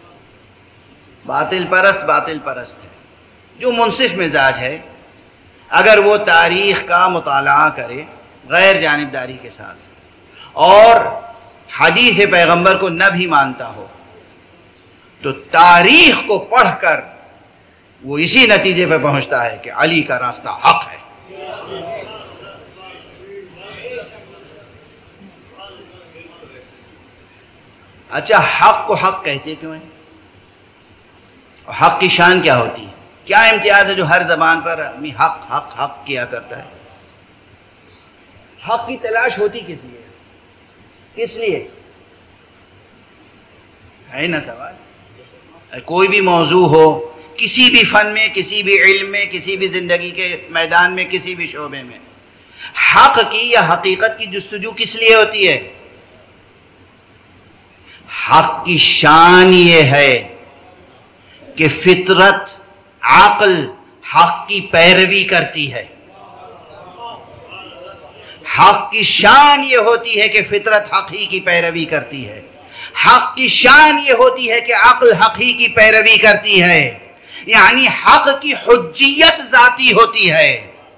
باطل پرست ہے. جو منصف مزاج ہے اگر وہ تاریخ کا مطالعہ کرے غیر جانبداری کے ساتھ اور حدیث پیغمبر کو نہ بھی مانتا ہو، تو تاریخ کو پڑھ کر وہ اسی نتیجے پہ پہنچتا ہے کہ علی کا راستہ حق ہے. اچھا حق کو حق کہتے کیوں ہیں؟ حق کی شان کیا ہوتی ہے؟ کیا امتیاز ہے جو ہر زبان پر آدمی حق حق حق کیا کرتا ہے؟ حق کی تلاش ہوتی کس لیے؟ کس لیے ہے نا سوال؟ کوئی بھی موضوع ہو، کسی بھی فن میں، کسی بھی علم میں، کسی بھی زندگی کے میدان میں، کسی بھی شعبے میں، حق کی یا حقیقت کی جستجو کس لیے ہوتی ہے؟ حق کی شان یہ ہے کہ فطرت، عقل حق کی پیروی کرتی ہے۔ حق کی شان یہ ہوتی ہے کہ فطرت حق ہی کی پیروی کرتی ہے۔ حق کی شان یہ ہوتی ہے کہ عقل حق ہی کی پیروی کرتی ہے، یعنی حق کی حجیت ذاتی ہوتی ہے۔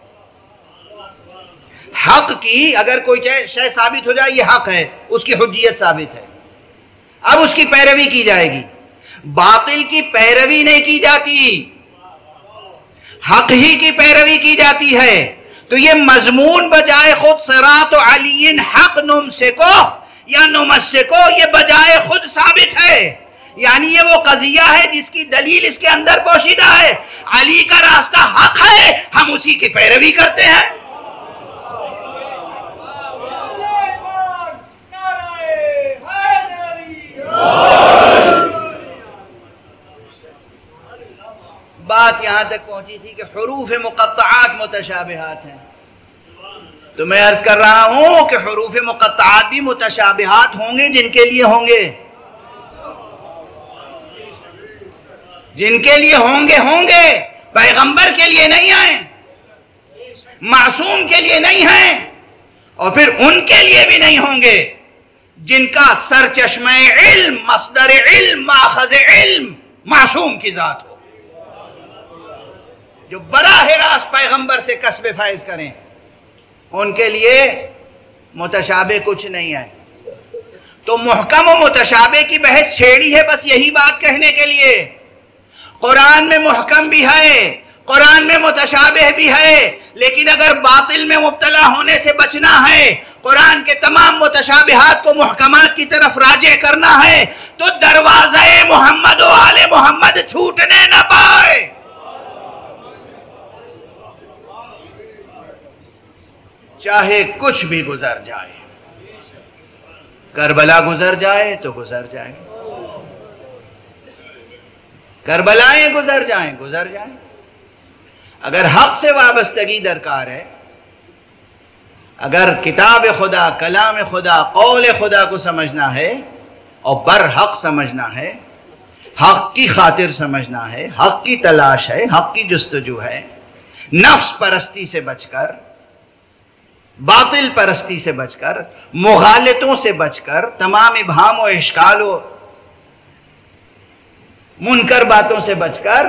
حق کی اگر کوئی شے ثابت ہو جائے یہ حق ہے، اس کی حجیت ثابت ہے، اب اس کی پیروی کی جائے گی۔ باطل کی پیروی نہیں کی جاتی، حق ہی کی پیروی کی جاتی ہے۔ تو یہ مضمون بجائے خود صراط علی حق نمسکو یا نمسکو، یہ بجائے خود ثابت ہے، یعنی یہ وہ قضیہ ہے جس کی دلیل اس کے اندر پوشیدہ ہے۔ علی کا راستہ حق ہے، ہم اسی کی پیروی کرتے ہیں۔ بات یہاں تک پہنچی تھی کہ حروف مقطعات متشابہات ہیں، تو میں عرض کر رہا ہوں کہ حروف مقطعات بھی متشابہات ہوں گے جن کے لیے ہوں گے، جن کے لیے ہوں گے، پیغمبر کے لیے نہیں ہیں، معصوم کے لیے نہیں ہیں، اور پھر ان کے لیے بھی نہیں ہوں گے جن کا سر چشمہ علم، مصدر علم، ماخذ علم معصوم کی ذات ہو، جو براہ راست پیغمبر سے کسب فیض کریں، ان کے لیے متشابہ کچھ نہیں ہے۔ تو محکم و متشابہ کی بحث چھیڑی ہے بس یہی بات کہنے کے لیے۔ قرآن میں محکم بھی ہے، قرآن میں متشابہ بھی ہے، لیکن اگر باطل میں مبتلا ہونے سے بچنا ہے، قرآن کے تمام متشابہات کو محکمات کی طرف راجع کرنا ہے، تو دروازہ محمد و آل محمد چھوٹنے نہ پائے۔ چاہے کچھ بھی گزر جائے، کربلا گزر جائے تو گزر جائے، کربلائیں گزر جائیں گزر جائیں، اگر حق سے وابستگی درکار ہے، اگر کتاب خدا، کلام خدا، قول خدا کو سمجھنا ہے اور برحق سمجھنا ہے، حق کی خاطر سمجھنا ہے، حق کی تلاش ہے، حق کی جستجو ہے، نفس پرستی سے بچ کر، باطل پرستی سے بچ کر، مغالطوں سے بچ کر، تمام ابہام و اشکال و منکر باتوں سے بچ کر،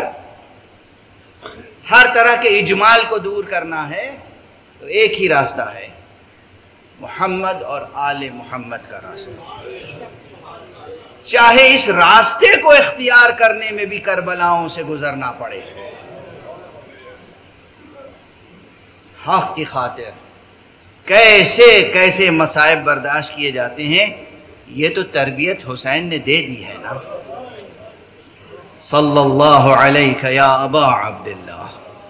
ہر طرح کے اجمال کو دور کرنا ہے، تو ایک ہی راستہ ہے، محمد اور آل محمد کا راستہ۔ چاہے اس راستے کو اختیار کرنے میں بھی کربلاؤں سے گزرنا پڑے، حق کی خاطر کیسے کیسے مصائب برداشت کیے جاتے ہیں، یہ تو تربیت حسین نے دے دی ہے نا۔ صلی اللہ علیک یا ابا عبداللہ،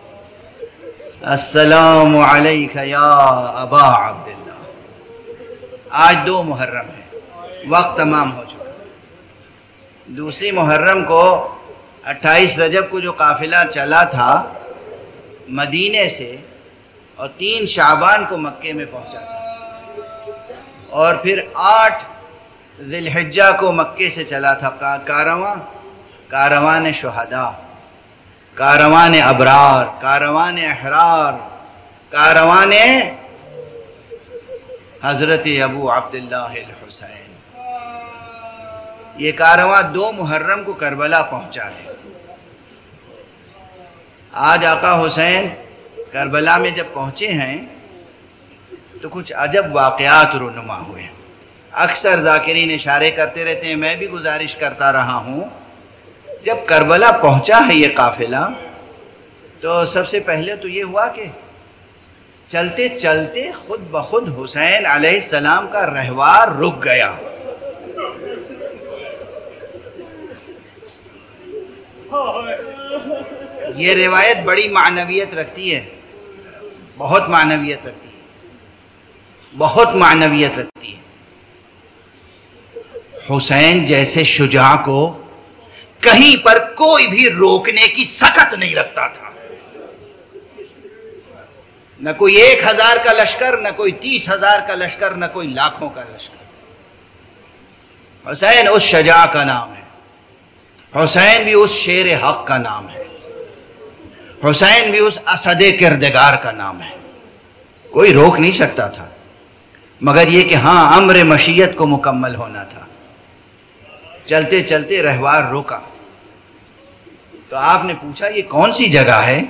السلام علیک یا ابا عبداللہ۔ آج 2 محرم ہے، وقت تمام ہو چکا۔ دوسری محرم کو 28 رجب کو جو قافلہ چلا تھا مدینے سے، اور 3 شعبان کو مکے میں پہنچا تھا، اور پھر 8 ذی الحجہ کو مکے سے چلا تھا کاروان شہداء، کاروان ابرار، کاروان احرار، کاروان حضرت ابو عبداللہ الحسین۔ یہ کارواں 2 محرم کو کربلا پہنچا ہے۔ آج آقا حسین کربلا میں جب پہنچے ہیں تو کچھ عجب واقعات رونما ہوئے۔ اکثر ذاکرین اشارے کرتے رہتے ہیں، میں بھی گزارش کرتا رہا ہوں، جب کربلا پہنچا ہے یہ قافلہ، تو سب سے پہلے تو یہ ہوا کہ چلتے چلتے خود بخود حسین علیہ السلام کا رہوار رک گیا، یہ روایت بڑی معنویت رکھتی ہے، بہت معنویت رکھتی ہے، بہت معنویت رکھتی ہے۔ حسین جیسے شجاع کو کہیں پر کوئی بھی روکنے کی سکت نہیں رکھتا تھا، نہ کوئی 1000 کا لشکر، نہ کوئی 30,000 کا لشکر، نہ کوئی لاکھوں کا لشکر۔ حسین اس شجاع کا نام ہے، حسین بھی اس شیر حق کا نام ہے، حسین بھی اس اسد کردگار کا نام ہے۔ کوئی روک نہیں سکتا تھا، مگر یہ کہ ہاں امر مشیت کو مکمل ہونا تھا۔ چلتے چلتے رہوار روکا تو آپ نے پوچھا یہ کون سی جگہ ہے؟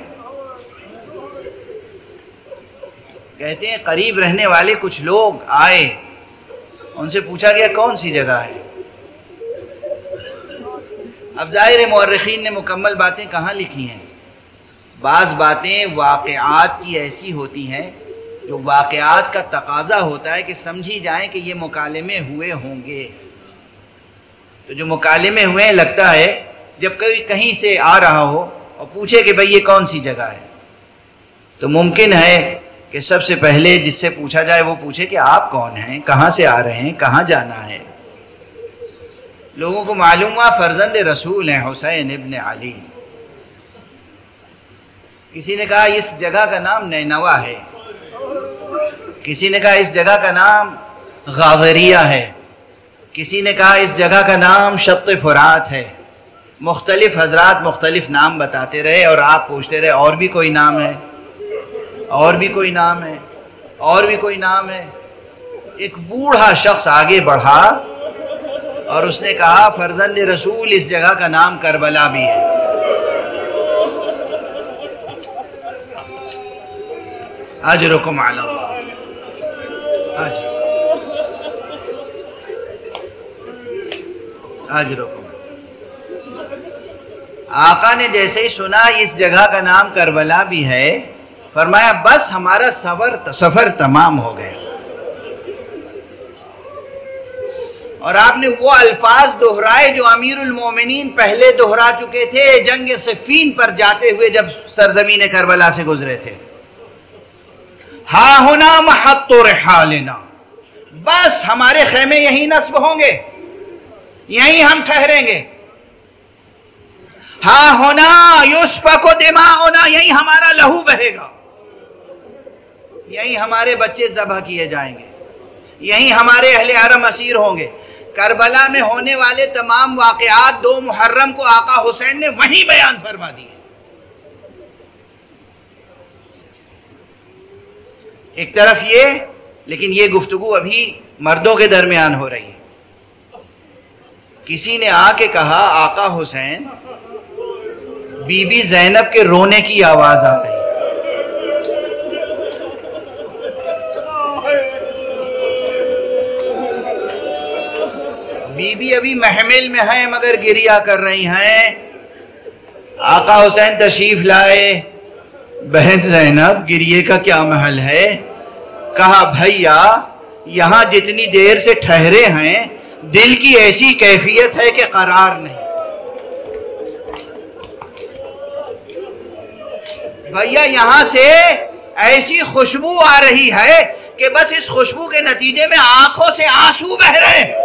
کہتے ہیں قریب رہنے والے کچھ لوگ آئے، ان سے پوچھا گیا کون سی جگہ ہے؟ اب ظاہر مورخین نے مکمل باتیں کہاں لکھی ہیں؟ بعض باتیں واقعات کی ایسی ہوتی ہیں جو واقعات کا تقاضا ہوتا ہے کہ سمجھی جائیں کہ یہ مکالمے ہوئے ہوں گے۔ تو جو مکالمے ہوئے ہیں، لگتا ہے جب کوئی کہیں سے آ رہا ہو اور پوچھے کہ بھئی یہ کون سی جگہ ہے، تو ممکن ہے کہ سب سے پہلے جس سے پوچھا جائے وہ پوچھے کہ آپ کون ہیں، کہاں سے آ رہے ہیں، کہاں جانا ہے۔ لوگوں کو معلوم ہوا فرزند رسول ہیں حسین ابن علی۔ کسی نے کہا اس جگہ کا نام نینوا ہے، کسی نے کہا اس جگہ کا نام غاوریہ ہے، کسی نے کہا اس جگہ کا نام شط فرات ہے۔ مختلف حضرات مختلف نام بتاتے رہے اور آپ پوچھتے رہے اور بھی کوئی نام ہے، اور بھی کوئی نام ہے، اور بھی کوئی نام ہے۔ ایک بوڑھا شخص آگے بڑھا اور اس نے کہا فرزند رسول اس جگہ کا نام کربلا بھی ہے۔ اجرکم علی اللہ۔ اجرکم۔ آقا نے جیسے ہی سنا اس جگہ کا نام کربلا بھی ہے، فرمایا بس ہمارا سفر تمام ہو گیا۔ اور آپ نے وہ الفاظ دہرائے جو امیر المومنین پہلے دہرا چکے تھے جنگ صفین پر جاتے ہوئے جب سرزمین کربلا سے گزرے تھے۔ ہا ہونا محط رحالنا، بس ہمارے خیمے یہیں نصب ہوں گے، یہیں ہم ٹھہریں گے۔ ہا ہونا یسفک دماؤنا، یہیں ہمارا لہو بہے گا، یہیں ہمارے بچے ذبح کیے جائیں گے، یہیں ہمارے اہل حرم اسیر ہوں گے۔ کربلا میں ہونے والے تمام واقعات 2 محرم کو آقا حسین نے وہیں بیان فرما دیے۔ ایک طرف یہ، لیکن یہ گفتگو ابھی مردوں کے درمیان ہو رہی ہے۔ کسی نے آ کے کہا آقا حسین بی بی زینب کے رونے کی آواز آ رہی۔ بی بی ابھی محمل میں ہیں مگر گریہ کر رہی ہیں۔ آقا حسین تشریف لائے، بہن زینب گریے کا کیا محل ہے؟ کہا بھیا یہاں جتنی دیر سے ٹھہرے ہیں دل کی ایسی کیفیت ہے کہ قرار نہیں۔ بھیا یہاں سے ایسی خوشبو آ رہی ہے کہ بس اس خوشبو کے نتیجے میں آنکھوں سے آنسو بہ رہے ہیں۔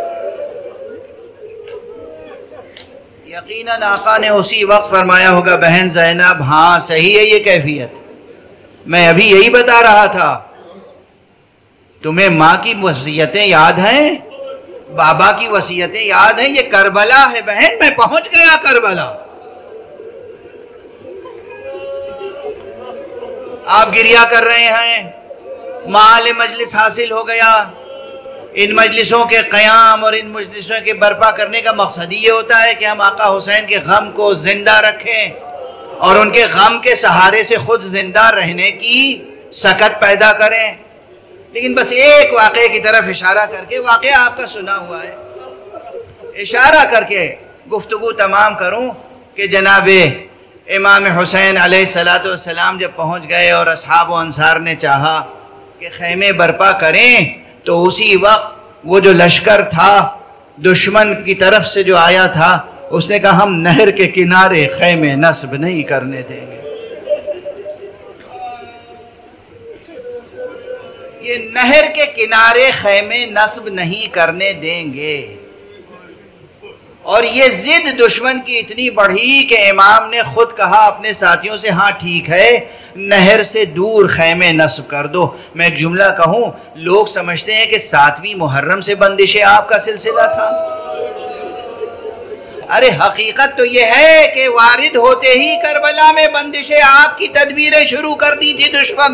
یقیناً آقا نے اسی وقت فرمایا ہوگا بہن زینب ہاں صحیح ہے یہ کیفیت، میں ابھی یہی بتا رہا تھا۔ تمہیں ماں کی وصیتیں یاد ہیں، بابا کی وصیتیں یاد ہیں، یہ کربلا ہے بہن، میں پہنچ گیا کربلا۔ آپ گریہ کر رہے ہیں، مال مجلس حاصل ہو گیا۔ ان مجلسوں کے قیام اور ان مجلسوں کے برپا کرنے کا مقصد یہ ہوتا ہے کہ ہم آقا حسین کے غم کو زندہ رکھیں اور ان کے غم کے سہارے سے خود زندہ رہنے کی سکت پیدا کریں۔ لیکن بس ایک واقعے کی طرف اشارہ کر کے، واقعہ آپ کا سنا ہوا ہے، اشارہ کر کے گفتگو تمام کروں کہ جناب امام حسین علیہ السلام جب پہنچ گئے اور اصحاب و انصار نے چاہا کہ خیمے برپا کریں تو اسی وقت وہ جو لشکر تھا دشمن کی طرف سے جو آیا تھا اس نے کہا ہم نہر کے کنارے خیمے نصب نہیں کرنے دیں گے. یہ نہر کے کنارے خیمے نصب نہیں کرنے دیں گے. اور یہ ضد دشمن کی اتنی بڑھی کہ امام نے خود کہا اپنے ساتھیوں سے ہاں ٹھیک ہے نہر سے دور خیمے نصب کر دو. میں ایک جملہ کہوں، لوگ سمجھتے ہیں کہ 7ویں محرم سے بندش آپ کا سلسلہ تھا. ارے حقیقت تو یہ ہے کہ وارد ہوتے ہی کربلا میں بندش آپ کی تدبیریں شروع کر دی تھی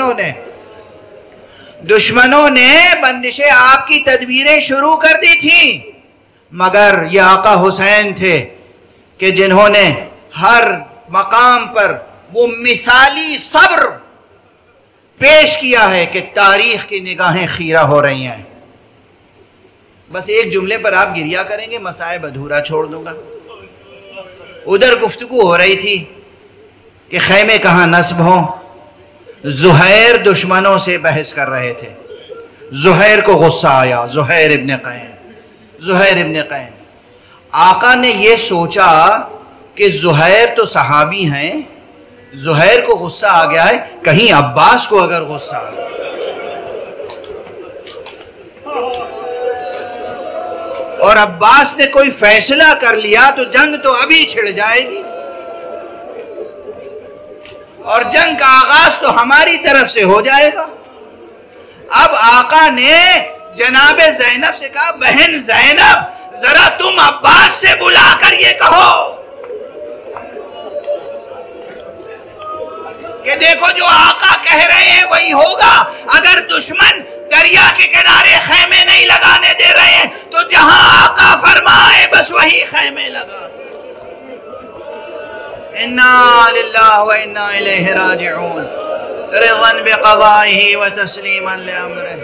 دشمنوں نے بندش آپ کی تدبیریں شروع کر دی تھی. مگر یہ آقا حسین تھے کہ جنہوں نے ہر مقام پر وہ مثالی صبر پیش کیا ہے کہ تاریخ کی نگاہیں خیرہ ہو رہی ہیں. بس ایک جملے پر آپ گریہ کریں گے، مصائب ادھورا چھوڑ دوں گا. ادھر گفتگو ہو رہی تھی کہ خیمے کہاں نصب ہوں. زہیر دشمنوں سے بحث کر رہے تھے. زہیر کو غصہ آیا، زہیر ابن قین. آقا نے یہ سوچا کہ زہیر تو صحابی ہیں، زہیر کو غصہ آ گیا ہے، کہیں عباس کو اگر غصہ آ گیا. اور عباس نے کوئی فیصلہ کر لیا تو جنگ تو ابھی چھڑ جائے گی، اور جنگ کا آغاز تو ہماری طرف سے ہو جائے گا. اب آقا نے جناب زینب سے کہا بہن زینب ذرا تم عباس سے بلا کر یہ کہو کہ دیکھو جو آقا کہہ رہے ہیں وہی ہوگا. اگر دشمن دریا کے کنارے خیمے نہیں لگانے دے رہے ہیں تو جہاں آقا فرمائے بس وہی خیمے لگا. انا للہ و انا الیہ راجعون رضا بقضائہ و تسلیما لامرہ.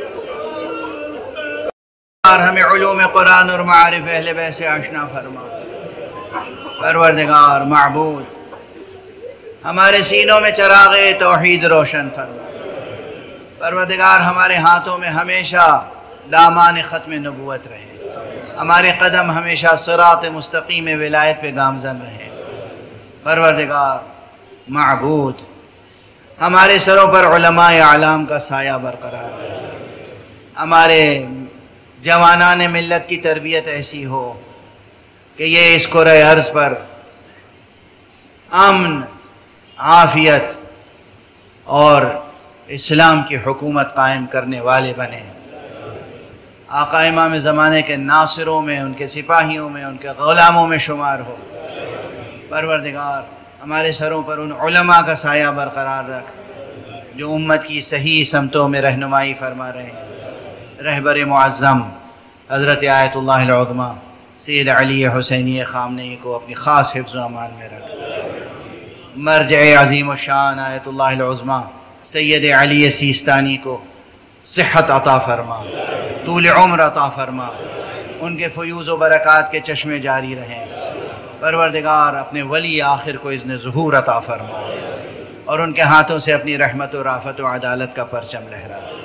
ہمیں علوم قرآن اور معارف اہل بیت سے آشنا فرما. پروردگار معبود ہمارے سینوں میں چراغ توحید روشن فرما. پروردگار ہمارے ہاتھوں میں ہمیشہ دامان ختم نبوت رہے، ہمارے قدم ہمیشہ صراط مستقیم ولایت پہ گامزن رہے. پروردگار معبود ہمارے سروں پر علماء اعلام کا سایہ برقرار رہے. ہمارے جوانان ملت کی تربیت ایسی ہو کہ یہ اس کرۂ ارض پر امن، عافیت اور اسلام کی حکومت قائم کرنے والے بنے. آقا امام زمانے کے ناصروں میں، ان کے سپاہیوں میں، ان کے غلاموں میں شمار ہو. پروردگار ہمارے سروں پر ان علماء کا سایہ برقرار رکھ جو امت کی صحیح سمتوں میں رہنمائی فرما رہے ہیں. رہبر معظم حضرت آیت اللہ العظمہ سید علی حسینی خامنئی کو اپنی خاص حفظ و امان میں رکھ. مرجع عظیم الشان آیت اللہ العظمہ سید علی سیستانی کو صحت عطا فرما، طول عمر عطا فرما، ان کے فیوز و برکات کے چشمے جاری رہیں. پروردگار اپنے ولی آخر کو اذن ظہور عطا فرما اور ان کے ہاتھوں سے اپنی رحمت و رافت و عدالت کا پرچم لہرا.